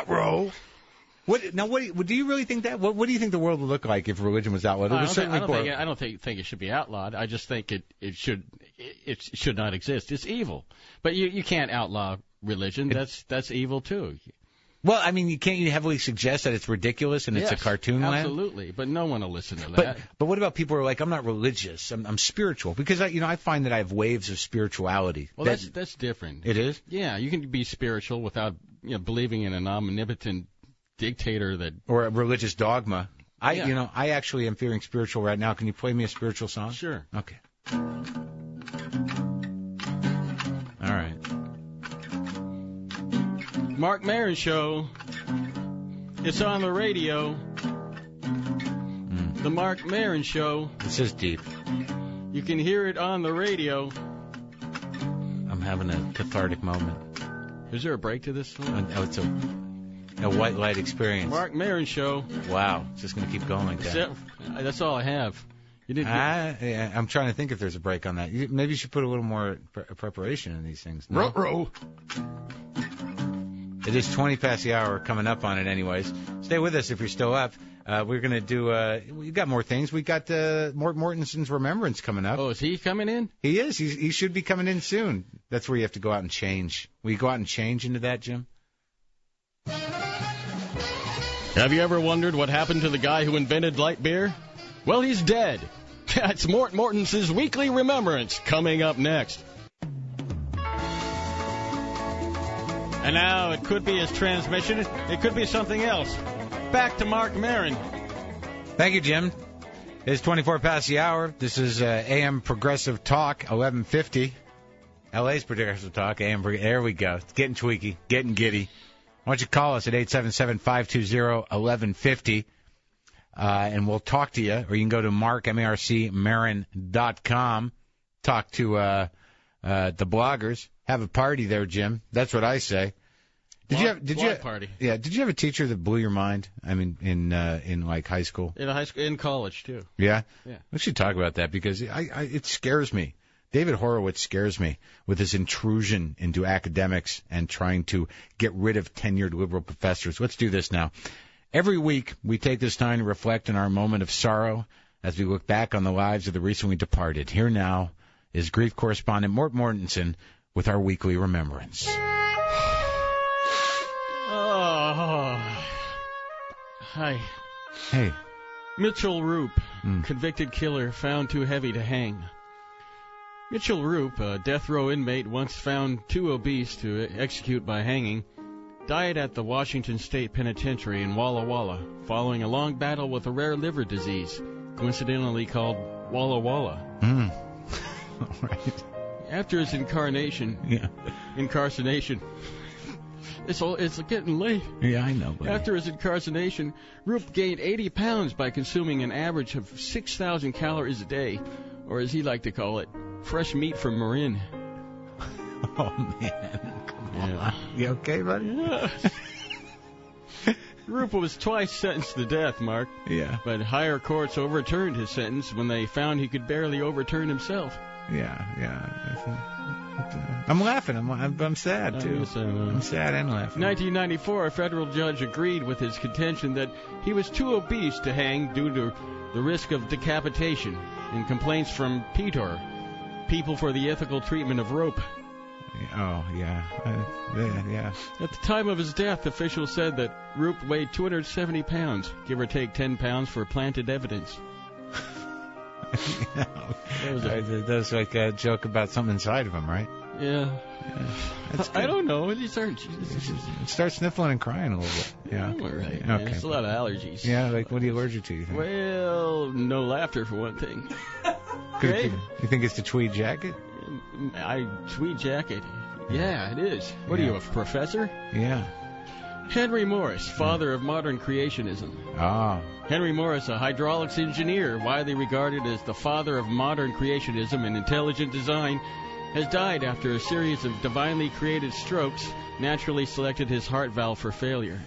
[SPEAKER 2] What do you really think that? What do you think the world would look like if religion was outlawed?
[SPEAKER 1] I don't think it should be outlawed. I just think it should not exist. It's evil. But you can't outlaw religion. That's evil too.
[SPEAKER 2] Well, I mean, can't you heavily suggest that it's ridiculous and it's a cartoon land?
[SPEAKER 1] Absolutely, but no one will listen to that.
[SPEAKER 2] But what about people who are like, I'm not religious, I'm spiritual? Because I find that I have waves of spirituality.
[SPEAKER 1] Well, that's different.
[SPEAKER 2] It is?
[SPEAKER 1] Yeah, you can be spiritual without believing in an omnipotent dictator
[SPEAKER 2] or a religious dogma. I actually am feeling spiritual right now. Can you play me a spiritual song?
[SPEAKER 1] Sure.
[SPEAKER 2] Okay. All right.
[SPEAKER 1] Mark Maron Show. It's on the radio. The Mark Maron Show.
[SPEAKER 2] This is deep.
[SPEAKER 1] You can hear it on the radio.
[SPEAKER 2] I'm having a cathartic moment.
[SPEAKER 1] Is there a break to this song?
[SPEAKER 2] Oh, it's a white light experience.
[SPEAKER 1] Mark Maron Show.
[SPEAKER 2] Wow. It's just going to keep going like that.
[SPEAKER 1] That's all I have.
[SPEAKER 2] I'm trying to think if there's a break on that. Maybe you should put a little more preparation in these things.
[SPEAKER 12] No? Ruh-roh.
[SPEAKER 2] It is 20 past the hour. Coming up on it anyways. Stay with us if you're still up. We're going to do, we've got more things. We got Mort Mortenson's Remembrance coming up.
[SPEAKER 1] Oh, is he coming in?
[SPEAKER 2] He is. He should be coming in soon. That's where you have to go out and change. Will you go out and change into that, Jim?
[SPEAKER 1] Have you ever wondered what happened to the guy who invented light beer? Well, he's dead. That's Mort Mortenson's Weekly Remembrance coming up next. And now it could be his transmission. It could be something else. Back to Mark Maron.
[SPEAKER 2] Thank you, Jim. It's 24 past the hour. This is AM Progressive Talk, 1150. LA's Progressive Talk, AM. There we go. It's getting tweaky, getting giddy. Why don't you call us at 877-520-1150, and we'll talk to you. Or you can go to markmaron.com, talk to the bloggers. Have a party there, Jim. That's what I say. Did you
[SPEAKER 1] party?
[SPEAKER 2] Yeah. Did you have a teacher that blew your mind? I mean, in like high school.
[SPEAKER 1] In college too.
[SPEAKER 2] Yeah.
[SPEAKER 1] Yeah.
[SPEAKER 2] We should talk about that because it scares me. David Horowitz scares me with his intrusion into academics and trying to get rid of tenured liberal professors. Let's do this now. Every week, we take this time to reflect on our moment of sorrow as we look back on the lives of the recently departed. Here now is grief correspondent Mort Mortenson with our weekly remembrance.
[SPEAKER 1] Oh. Hi.
[SPEAKER 2] Hey.
[SPEAKER 1] Mitchell Roop, convicted killer, found too heavy to hang. Mitchell Roop, a death row inmate once found too obese to execute by hanging, died at the Washington State Penitentiary in Walla Walla following a long battle with a rare liver disease, coincidentally called Walla Walla.
[SPEAKER 2] All right.
[SPEAKER 1] After his incarnation, it's getting late.
[SPEAKER 2] Yeah, I know. Buddy.
[SPEAKER 1] After his incarceration, Roop gained 80 pounds by consuming an average of 6,000 calories a day, or as he liked to call it, fresh meat from Marin.
[SPEAKER 2] Oh, man. Come on. You okay, buddy?
[SPEAKER 1] Yeah. Roop was twice sentenced to death, Mark.
[SPEAKER 2] Yeah.
[SPEAKER 1] But higher courts overturned his sentence when they found he could barely overturn himself.
[SPEAKER 2] Yeah. I'm laughing. I'm sad, too. I'm sad and laughing.
[SPEAKER 1] 1994, a federal judge agreed with his contention that he was too obese to hang due to the risk of decapitation and complaints from PETOR, People for the Ethical Treatment of Rope.
[SPEAKER 2] Oh, yeah. Yeah.
[SPEAKER 1] At the time of his death, officials said that Roop weighed 270 pounds, give or take 10 pounds for planted evidence.
[SPEAKER 2] That was like a joke about something inside of him, right?
[SPEAKER 1] Yeah. I don't know.
[SPEAKER 2] Start sniffling and crying a little bit. Yeah.
[SPEAKER 1] All right.
[SPEAKER 2] Okay.
[SPEAKER 1] There's a lot of allergies.
[SPEAKER 2] Yeah, like what are you allergic to, you think?
[SPEAKER 1] Well, no laughter for one thing.
[SPEAKER 2] Okay. You think it's the tweed jacket?
[SPEAKER 1] Tweed jacket? Yeah, it is. What are you, a professor?
[SPEAKER 2] Yeah.
[SPEAKER 1] Henry Morris, father of modern creationism.
[SPEAKER 2] Ah.
[SPEAKER 1] Henry Morris, a hydraulics engineer, widely regarded as the father of modern creationism and intelligent design, has died after a series of divinely created strokes naturally selected his heart valve for failure.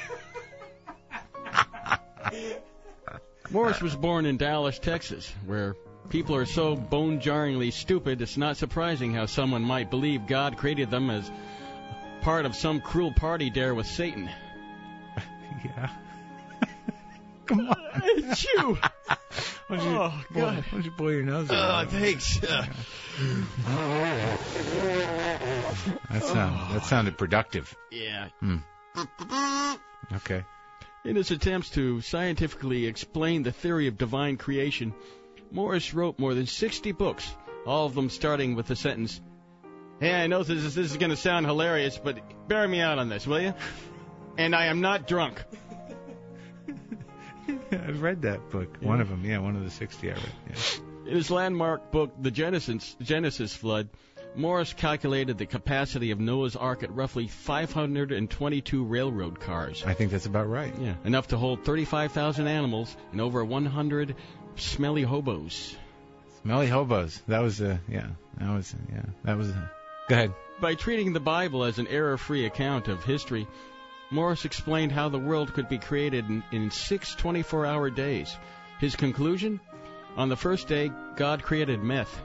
[SPEAKER 1] Morris was born in Dallas, Texas, where people are so bone-jarringly stupid it's not surprising how someone might believe God created them as part of some cruel party dare with Satan.
[SPEAKER 2] Yeah. Come on.
[SPEAKER 1] It's you. God.
[SPEAKER 2] Why don't you blow your nose out?
[SPEAKER 6] Oh, thanks.
[SPEAKER 2] That sounded productive.
[SPEAKER 1] Yeah.
[SPEAKER 2] Okay.
[SPEAKER 1] In his attempts to scientifically explain the theory of divine creation, Morris wrote more than 60 books, all of them starting with the sentence, "Hey, I know this is going to sound hilarious, but bear me out on this, will you? And I am not drunk."
[SPEAKER 2] I've read that book. Yeah. One of them, one of the 60 I read. Yeah.
[SPEAKER 1] In his landmark book, The Genesis Flood, Morris calculated the capacity of Noah's Ark at roughly 522 railroad cars.
[SPEAKER 2] I think that's about right.
[SPEAKER 1] Yeah, enough to hold 35,000 animals and over 100 smelly hobos.
[SPEAKER 2] Smelly hobos. That was Go ahead.
[SPEAKER 1] By treating the Bible as an error-free account of history, Morris explained how the world could be created in 6 24-hour days. His conclusion? On the first day, God created meth.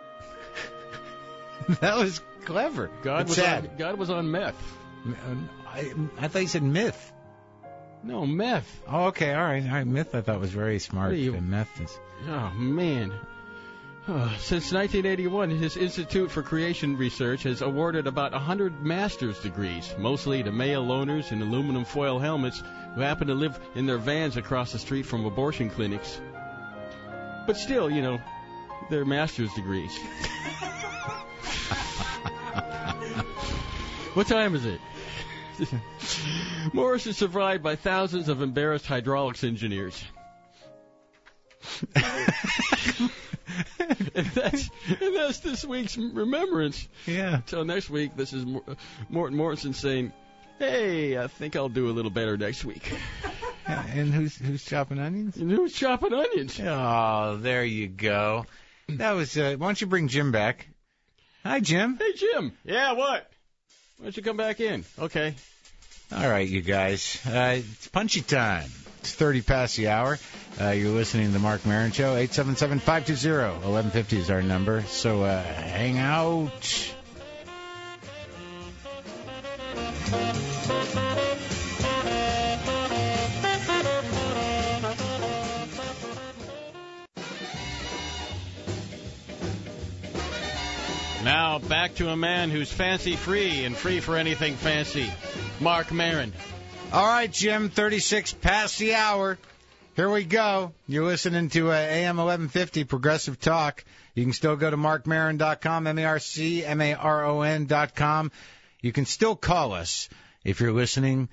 [SPEAKER 2] That was clever.
[SPEAKER 1] God was on meth.
[SPEAKER 2] I thought you said myth.
[SPEAKER 1] No, meth.
[SPEAKER 2] Oh, okay, all right. Myth I thought was very smart. Meth is...
[SPEAKER 1] Oh, man. Since 1981, his Institute for Creation Research has awarded about 100 master's degrees, mostly to male owners in aluminum foil helmets who happen to live in their vans across the street from abortion clinics. But still, they're master's degrees. What time is it? Morris is survived by thousands of embarrassed hydraulics engineers. And that's this week's remembrance.
[SPEAKER 2] Yeah.
[SPEAKER 1] Until next week, this is Morton Morrison saying, "Hey, I think I'll do a little better next week."
[SPEAKER 2] And who's chopping onions?
[SPEAKER 1] And who's chopping onions?
[SPEAKER 2] Oh, there you go. That was. Why don't you bring Jim back? Hi, Jim.
[SPEAKER 1] Hey, Jim. Yeah, what? Why don't you come back in? Okay.
[SPEAKER 2] All right, you guys. It's punchy time. It's 30 past the hour. You're listening to the Mark Maron Show. 877-520-1150 is our number. So hang out.
[SPEAKER 1] Now back to a man who's fancy-free and free for anything fancy, Marc Maron.
[SPEAKER 2] All right, Jim, 36 past the hour. Here we go. You're listening to AM 1150 Progressive Talk. You can still go to marcmaron.com, MARCMARON.com. You can still call us if you're listening,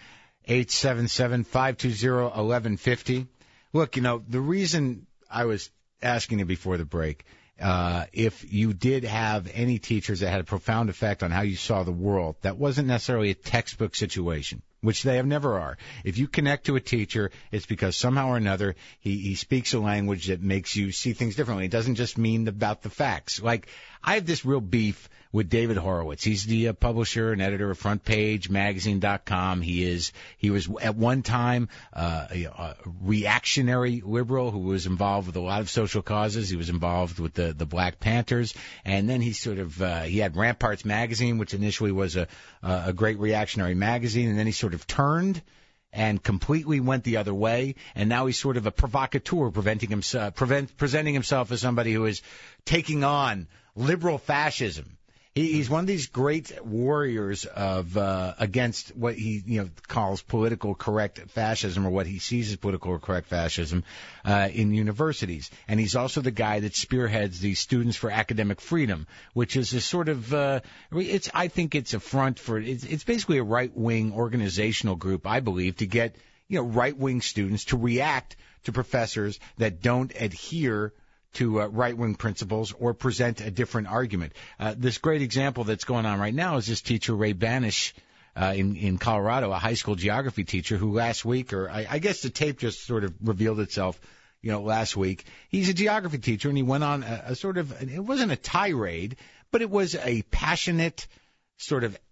[SPEAKER 2] 877-520-1150. Look, the reason I was asking you before the break, if you did have any teachers that had a profound effect on how you saw the world, that wasn't necessarily a textbook situation, which they never are. If you connect to a teacher, it's because somehow or another he speaks a language that makes you see things differently. It doesn't just mean about the facts. Like, I have this real beef with David Horowitz. He's the publisher and editor of FrontPageMagazine.com. He was at one time a reactionary liberal who was involved with a lot of social causes. He was involved with the Black Panthers, and then he he had Ramparts Magazine, which initially was a great reactionary magazine, and then he sort of turned and completely went the other way, and now he's sort of a provocateur, presenting himself as somebody who is taking on liberal fascism. He's one of these great warriors of against what he calls political correct fascism, or what he sees as political correct fascism in universities. And he's also the guy that spearheads the Students for Academic Freedom, which is a sort of I think it's a front for it's basically a right-wing organizational group, I believe, to get right-wing students to react to professors that don't adhere to right-wing principles or present a different argument. This great example that's going on right now is this teacher, Ray Banish, in Colorado, a high school geography teacher who last week, or I guess the tape just sort of revealed itself, last week. He's a geography teacher, and he went on a sort of, it wasn't a tirade, but it was a passionate sort of,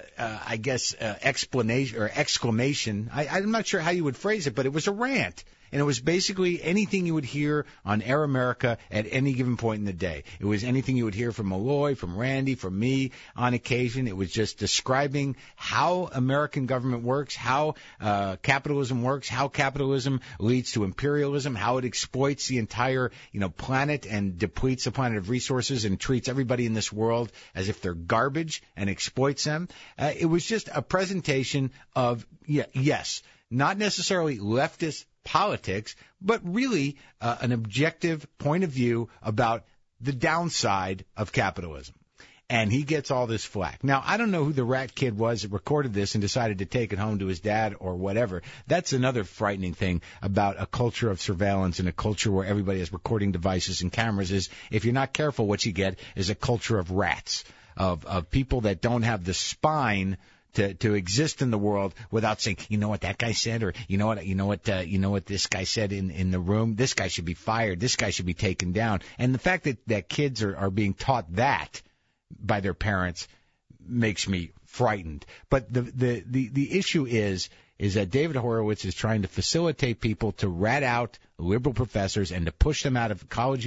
[SPEAKER 2] explanation or exclamation. I'm not sure how you would phrase it, but it was a rant. And it was basically anything you would hear on Air America at any given point in the day. It was anything you would hear from Malloy, from Randy, from me on occasion. It was just describing how American government works, how capitalism works, how capitalism leads to imperialism, how it exploits the entire planet and depletes the planet of resources and treats everybody in this world as if they're garbage and exploits them. It was just a presentation of, yes, not necessarily leftist politics, but really an objective point of view about the downside of capitalism. And he gets all this flack. Now, I don't know who the rat kid was that recorded this and decided to take it home to his dad or whatever. That's another frightening thing about a culture of surveillance and a culture where everybody has recording devices and cameras is, if you're not careful, what you get is a culture of rats, of people that don't have the spine to exist in the world without saying, what that guy said, or you know what this guy said in the room. This guy should be fired. This guy should be taken down. And the fact that kids are being taught that by their parents makes me frightened. But the issue is that David Horowitz is trying to facilitate people to rat out liberal professors and to push them out of colleges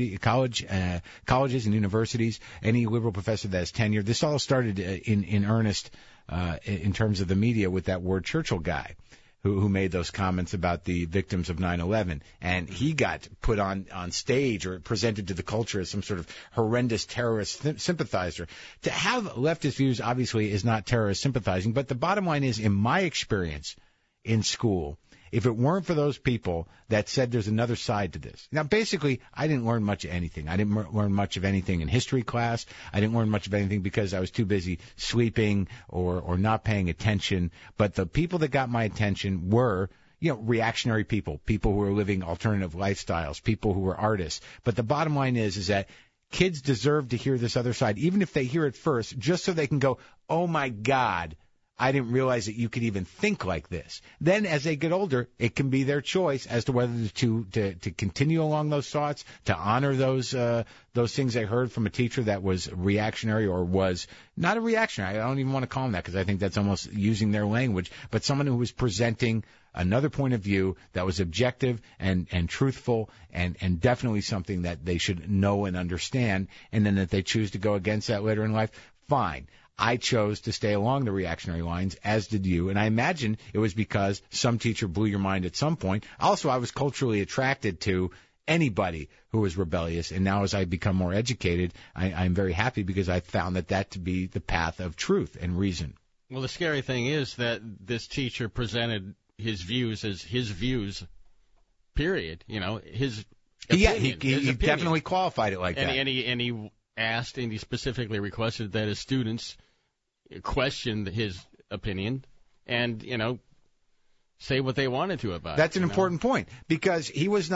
[SPEAKER 2] and universities. Any liberal professor that has tenure. This all started in earnest in terms of the media with that Ward Churchill guy who made those comments about the victims of 9/11, and he got put on stage or presented to the culture as some sort of horrendous terrorist sympathizer. To have leftist views obviously is not terrorist sympathizing, but the bottom line is, in my experience in school, if it weren't for those people that said there's another side to this. Now, basically, I didn't learn much of anything. I didn't learn much of anything in history class. I didn't learn much of anything because I was too busy sleeping or not paying attention. But the people that got my attention were, reactionary people who were living alternative lifestyles, people who were artists. But the bottom line is that kids deserve to hear this other side, even if they hear it first, just so they can go, oh, my God, I didn't realize that you could even think like this. Then as they get older, it can be their choice as to whether to continue along those thoughts, to honor those things they heard from a teacher that was reactionary or was not a reactionary. I don't even want to call them that because I think that's almost using their language, but someone who was presenting another point of view that was objective and truthful and definitely something that they should know and understand, and then that they choose to go against that later in life, fine. I chose to stay along the reactionary lines, as did you, and I imagine it was because some teacher blew your mind at some point. Also, I was culturally attracted to anybody who was rebellious. And now as I become more educated, I'm very happy because I found that to be the path of truth and reason.
[SPEAKER 1] Well, the scary thing is that this teacher presented his views as his views, period. You know, his opinion.
[SPEAKER 2] He definitely qualified it like that.
[SPEAKER 1] And he asked and he specifically requested that his students question his opinion and, you know, say what they wanted to about it.
[SPEAKER 2] That's an important point because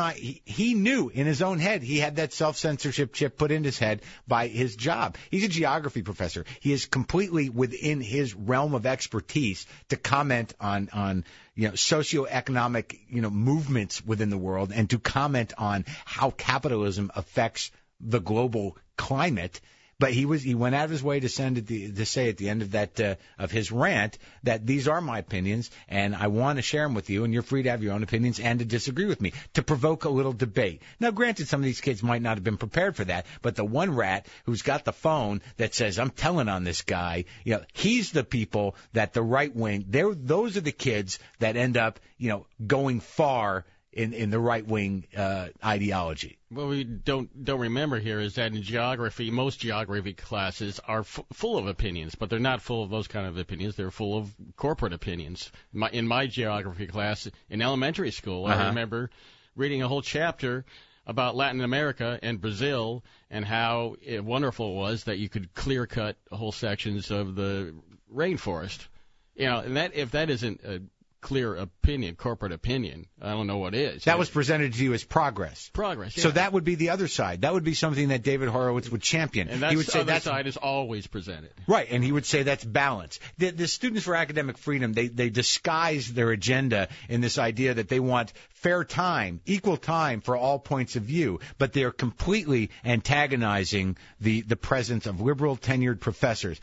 [SPEAKER 2] he knew in his own head he had that self-censorship chip put in his head by his job. He's a geography professor. He is completely within his realm of expertise to comment on socioeconomic, movements within the world and to comment on how capitalism affects the global climate. But he went out of his way to say at the end of that of his rant that these are my opinions and I want to share them with you and you're free to have your own opinions and to disagree with me, to provoke a little debate. Now, granted, some of these kids might not have been prepared for that, but the one rat who's got the phone that says I'm telling on this guy, he's the people that the right wing. Those are the kids that end up going far in the right wing ideology.
[SPEAKER 1] What we don't remember here is that in geography, most geography classes are full of opinions, but they're not full of those kind of opinions. They're full of corporate opinions. In my geography class in elementary school, I remember reading a whole chapter about Latin America and Brazil and how wonderful it was that you could clear cut whole sections of the rainforest. And if that isn't a clear opinion, corporate opinion, I don't know what is.
[SPEAKER 2] That was presented to you as progress.
[SPEAKER 1] Progress, yeah.
[SPEAKER 2] So that would be the other side. That would be something that David Horowitz would champion.
[SPEAKER 1] And he would say that side is always presented.
[SPEAKER 2] Right, and he would say that's balance. The Students for Academic Freedom, they disguise their agenda in this idea that they want fair time, equal time for all points of view, but they are completely antagonizing the presence of liberal tenured professors.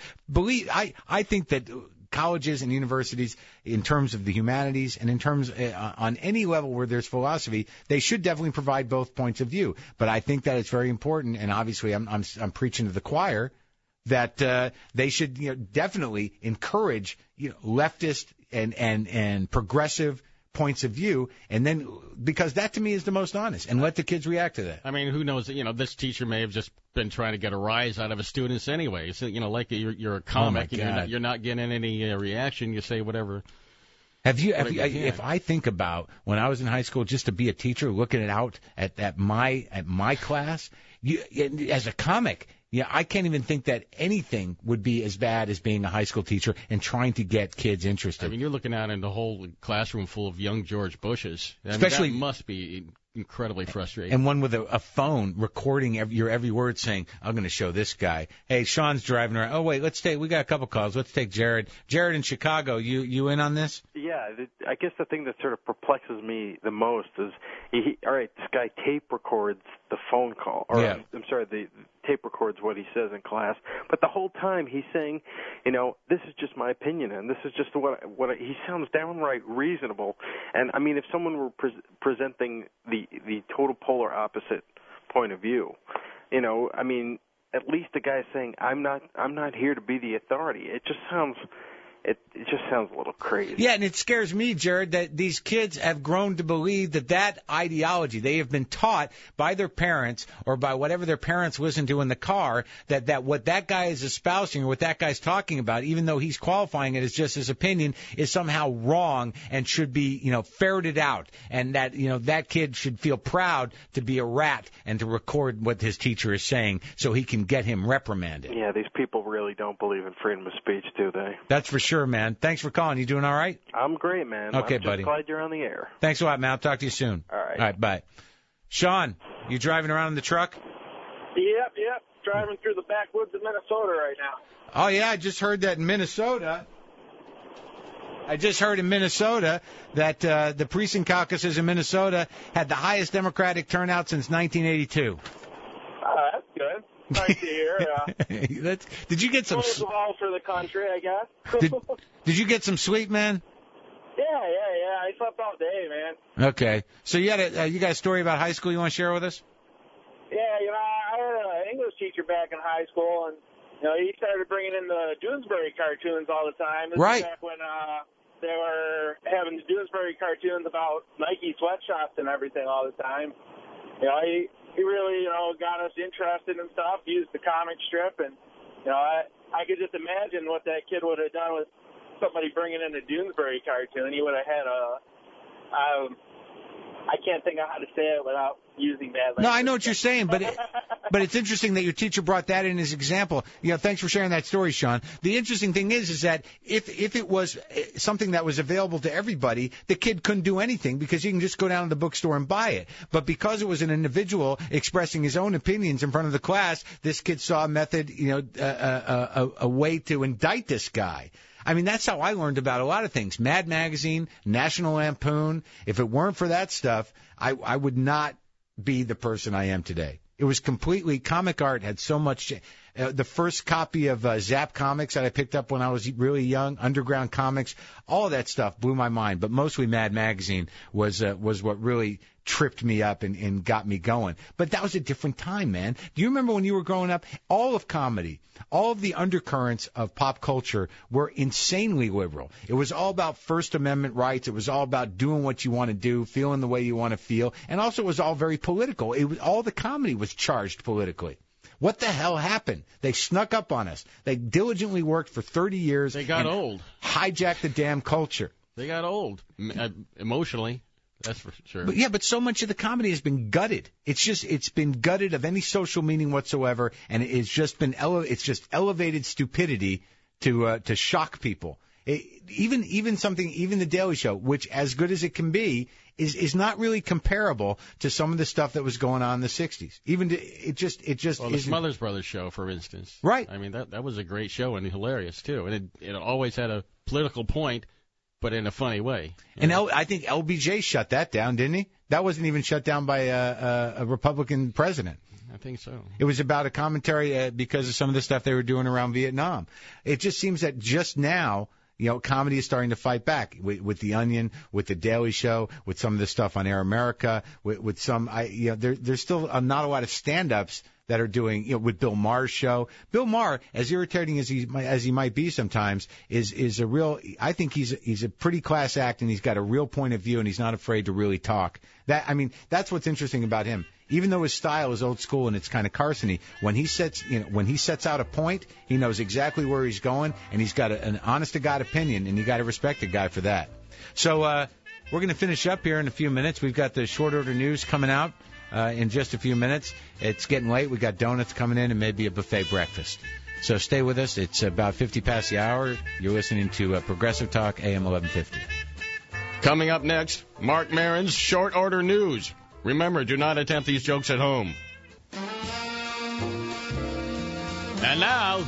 [SPEAKER 2] I think that colleges and universities, in terms of the humanities and in terms on any level where there's philosophy, they should definitely provide both points of view. But I think that it's very important, and obviously I'm preaching to the choir, that they should definitely encourage leftist and progressive points of view, and then because that to me is the most honest, and let the kids react to that.
[SPEAKER 1] I mean, who knows? This teacher may have just been trying to get a rise out of his students anyway. So, like you're a comic, and you're not getting any reaction. You say whatever.
[SPEAKER 2] If I think about when I was in high school, just to be a teacher, looking it out at my class, as a comic. Yeah, I can't even think that anything would be as bad as being a high school teacher and trying to get kids interested.
[SPEAKER 1] I mean, you're looking out in the whole classroom full of young George Bushes. That must be incredibly frustrating.
[SPEAKER 2] And one with a phone recording your every word, saying, "I'm going to show this guy." Hey, Sean's driving around. Oh wait, we got a couple calls. Let's take Jared. Jared in Chicago. You in on this?
[SPEAKER 13] Yeah, I guess the thing that sort of perplexes me the most is, all right, this guy tape records the phone call, or
[SPEAKER 2] yeah.
[SPEAKER 13] I'm sorry, the tape records what he says in class, but the whole time he's saying, this is just my opinion, and this is just what he sounds downright reasonable. And I mean, if someone were presenting the total polar opposite point of view, I mean, at least the guy's saying, I'm not here to be the authority. It just sounds a little crazy.
[SPEAKER 2] Yeah, and it scares me, Jared, that these kids have grown to believe that ideology, they have been taught by their parents or by whatever their parents listen to in the car, that what that guy is espousing or what that guy's talking about, even though he's qualifying it as just his opinion, is somehow wrong and should be, ferreted out. And that, that kid should feel proud to be a rat and to record what his teacher is saying so he can get him reprimanded.
[SPEAKER 13] Yeah, these people really don't believe in freedom of speech, do they?
[SPEAKER 2] That's for sure, man. Thanks for calling. You doing all right?
[SPEAKER 13] I'm great, man.
[SPEAKER 2] Okay,
[SPEAKER 13] I'm just
[SPEAKER 2] buddy.
[SPEAKER 13] glad you're on the air.
[SPEAKER 2] Thanks a lot, man. I'll talk to you soon.
[SPEAKER 13] All right.
[SPEAKER 2] All right, bye. Sean, you driving around in the truck?
[SPEAKER 14] Yep. Driving through the backwoods of Minnesota right now.
[SPEAKER 2] Oh, yeah, I just heard that in Minnesota. That the precinct caucuses in Minnesota had the highest Democratic turnout since 1982.
[SPEAKER 14] That's good. Nice to hear.
[SPEAKER 2] Did you get some?
[SPEAKER 14] Most of all for the country, I guess.
[SPEAKER 2] Did you get some sleep, man?
[SPEAKER 14] Yeah. I slept all day, man.
[SPEAKER 2] Okay. So you got a story about high school you want to share with us?
[SPEAKER 14] Yeah, I had an English teacher back in high school, and he started bringing in the Doonesbury cartoons all the time. This
[SPEAKER 2] right.
[SPEAKER 14] was back when they were having the Doonesbury cartoons about Nike sweatshops and everything all the time. he really, got us interested in stuff, used the comic strip, and, I could just imagine what that kid would have done with somebody bringing in a Doonesbury cartoon. He would have had I can't think of how to say it without using that language.
[SPEAKER 2] No, I know what you're saying, but it's interesting that your teacher brought that in as example. Thanks for sharing that story, Sean. The interesting thing is that if it was something that was available to everybody, the kid couldn't do anything because you can just go down to the bookstore and buy it. But because it was an individual expressing his own opinions in front of the class, this kid saw a method, a way to indict this guy. I mean, that's how I learned about a lot of things. Mad Magazine, National Lampoon. If it weren't for that stuff, I would not be the person I am today. It was completely, comic art had so much. The first copy of Zap Comics that I picked up when I was really young, Underground Comics, all of that stuff blew my mind. But mostly Mad Magazine was what really tripped me up and got me going. But that was a different time, man. Do you remember when you were growing up? All of comedy, all of the undercurrents of pop culture were insanely liberal. It was all about First Amendment rights. It was all about doing what you want to do, feeling the way you want to feel. And also it was all very political. All the comedy was charged politically. What the hell happened? They snuck up on us. They diligently worked for 30 years.
[SPEAKER 1] They got old.
[SPEAKER 2] Hijacked the damn culture.
[SPEAKER 1] They got old emotionally. That's for sure.
[SPEAKER 2] But so much of the comedy has been gutted. It's been gutted of any social meaning whatsoever, and it's just been elevated stupidity to shock people. Even the Daily Show, which as good as it can be, is not really comparable to some of the stuff that was going on in the 60s.
[SPEAKER 1] Well, the Smothers Brothers show, for instance.
[SPEAKER 2] Right.
[SPEAKER 1] I mean, that was a great show and hilarious too, and it always had a political point, but in a funny way.
[SPEAKER 2] And I think LBJ shut that down, didn't he? That wasn't even shut down by a Republican president.
[SPEAKER 1] I think so.
[SPEAKER 2] It was about a commentary because of some of the stuff they were doing around Vietnam. It just seems that just now, comedy is starting to fight back with The Onion, with The Daily Show, with some of the stuff on Air America, with some, there's still not a lot of stand-ups that are doing, with Bill Maher's show. Bill Maher, as irritating as he might be sometimes, is a real, I think he's a pretty class act, and he's got a real point of view, and he's not afraid to really talk. That's what's interesting about him. Even though his style is old school and it's kind of Carson-y, when he sets out a point, he knows exactly where he's going, and he's got an honest-to-God opinion, and you got to respect a guy for that. So we're going to finish up here in a few minutes. We've got the short order news coming out in just a few minutes. It's getting late. We got donuts coming in and maybe a buffet breakfast. So stay with us. It's about 50 past the hour. You're listening to Progressive Talk, AM 1150.
[SPEAKER 1] Coming up next, Mark Maron's short order news. Remember, do not attempt these jokes at home. And now,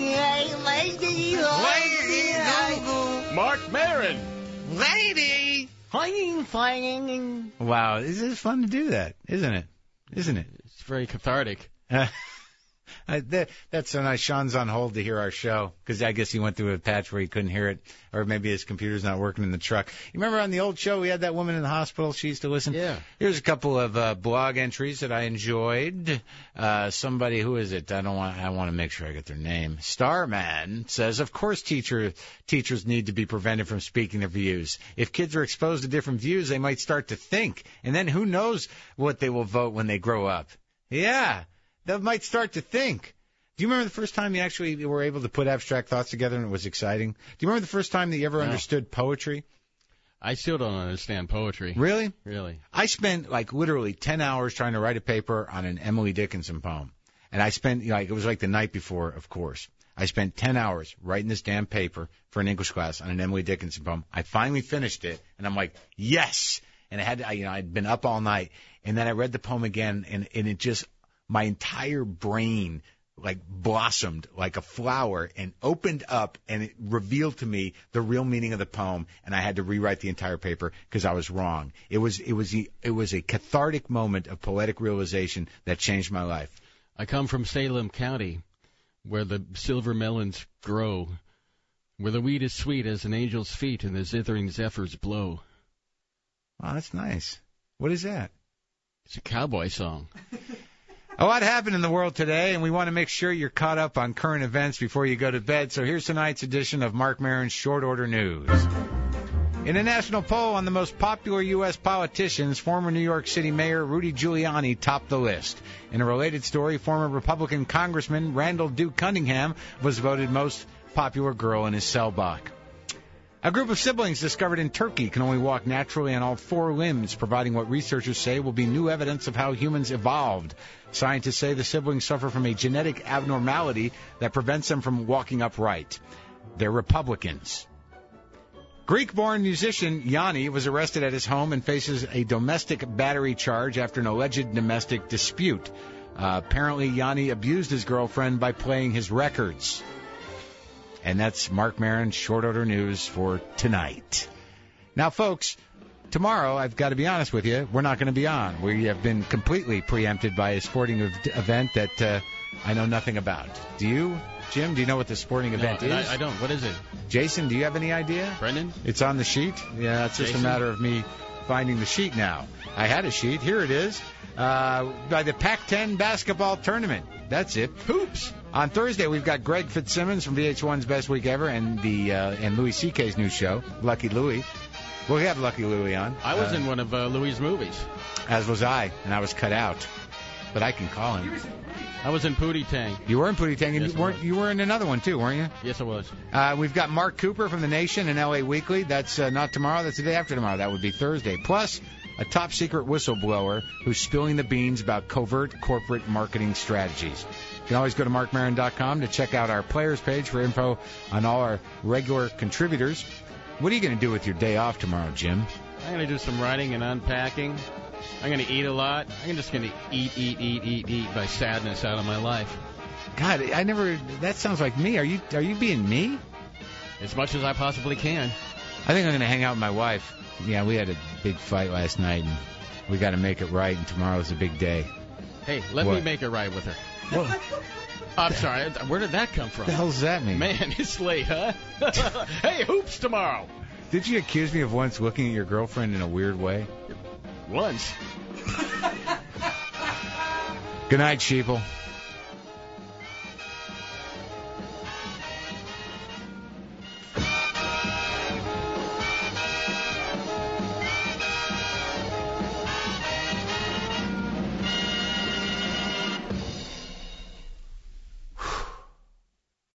[SPEAKER 1] Mark Maron.
[SPEAKER 2] Wow, this is fun to do that, isn't it?
[SPEAKER 1] It's very cathartic.
[SPEAKER 2] That's so nice. Sean's on hold to hear our show because I guess he went through a patch where he couldn't hear it, or maybe his computer's not working in the truck. You remember on the old show we had that woman in the hospital? She used to listen.
[SPEAKER 1] Yeah.
[SPEAKER 2] Here's a couple of blog entries that I enjoyed. Somebody, who is it? I want to make sure I get their name. Starman says, of course teachers need to be prevented from speaking their views. If kids are exposed to different views, they might start to think, and then who knows what they will vote when they grow up. Yeah. They might start to think. Do you remember the first time you actually were able to put abstract thoughts together and it was exciting? Do you remember the first time that you ever understood poetry?
[SPEAKER 1] I still don't understand poetry.
[SPEAKER 2] Really?
[SPEAKER 1] Really.
[SPEAKER 2] I spent literally 10 hours trying to write a paper on an Emily Dickinson poem. And I spent, it was like the night before, of course. I spent 10 hours writing this damn paper for an English class on an Emily Dickinson poem. I finally finished it, and I'm like, yes! And I'd been up all night. And then I read the poem again, and it just, my entire brain blossomed like a flower and opened up, and it revealed to me the real meaning of the poem, and I had to rewrite the entire paper because I was wrong. It was a cathartic moment of poetic realization that changed my life.
[SPEAKER 1] I come from Salem County, where the silver melons grow, where the wheat is sweet as an angel's feet and the zithering zephyrs blow.
[SPEAKER 2] Wow, that's nice. What is that?
[SPEAKER 1] It's a cowboy song.
[SPEAKER 2] A lot happened in the world today, and we want to make sure you're caught up on current events before you go to bed. So here's tonight's edition of Mark Maron's Short Order News. In a national poll on the most popular U.S. politicians, former New York City Mayor Rudy Giuliani topped the list. In a related story, former Republican Congressman Randall Duke Cunningham was voted most popular girl in his cell block. A group of siblings discovered in Turkey can only walk naturally on all four limbs, providing what researchers say will be new evidence of how humans evolved. Scientists say the siblings suffer from a genetic abnormality that prevents them from walking upright. They're Republicans. Greek-born musician Yanni was arrested at his home and faces a domestic battery charge after an alleged domestic dispute. Apparently, Yanni abused his girlfriend by playing his records. And that's Mark Maron's Short Order News for tonight. Now, folks, tomorrow, I've got to be honest with you, we're not going to be on. We have been completely preempted by a sporting event that I know nothing about. Do you, Jim? Do you know what the sporting event is?
[SPEAKER 1] I don't. What is it?
[SPEAKER 2] Jason, do you have any idea?
[SPEAKER 1] Brendan?
[SPEAKER 2] It's on the sheet. Yeah, it's just a matter of me finding the sheet now. I had a sheet. Here it is. By the Pac-10 basketball tournament. That's it. Hoops. On Thursday, we've got Greg Fitzsimmons from VH1's Best Week Ever and Louis C.K.'s new show, Lucky Louie. We'll have Lucky Louie on.
[SPEAKER 1] I was in one of Louis' movies.
[SPEAKER 2] As was I, and I was cut out. But I can call him.
[SPEAKER 1] I was in Pootie Tang.
[SPEAKER 2] You were in Pootie Tang, and
[SPEAKER 1] yes,
[SPEAKER 2] you were in another one, too, weren't you?
[SPEAKER 1] Yes, I was.
[SPEAKER 2] We've got Mark Cooper from The Nation and L.A. Weekly. That's not tomorrow. That's the day after tomorrow. That would be Thursday. Plus, a top-secret whistleblower who's spilling the beans about covert corporate marketing strategies. You can always go to markmaron.com to check out our players page for info on all our regular contributors. What are you going to do with your day off tomorrow, Jim?
[SPEAKER 1] I'm going to do some writing and unpacking. I'm going to eat a lot. I'm just going to eat my sadness out of my life.
[SPEAKER 2] God, that sounds like me. Are you being me?
[SPEAKER 1] As much as I possibly can.
[SPEAKER 2] I think I'm going to hang out with my wife. Yeah, we had a big fight last night, and we got to make it right, and tomorrow's a big day.
[SPEAKER 1] Hey, let me make it right with her.
[SPEAKER 2] What?
[SPEAKER 1] I'm sorry. Where did that come from?
[SPEAKER 2] What the hell does that mean?
[SPEAKER 1] Man, it's late, huh? Hey, hoops tomorrow.
[SPEAKER 2] Did you accuse me of once looking at your girlfriend in a weird way?
[SPEAKER 1] Once.
[SPEAKER 2] Good night, sheeple.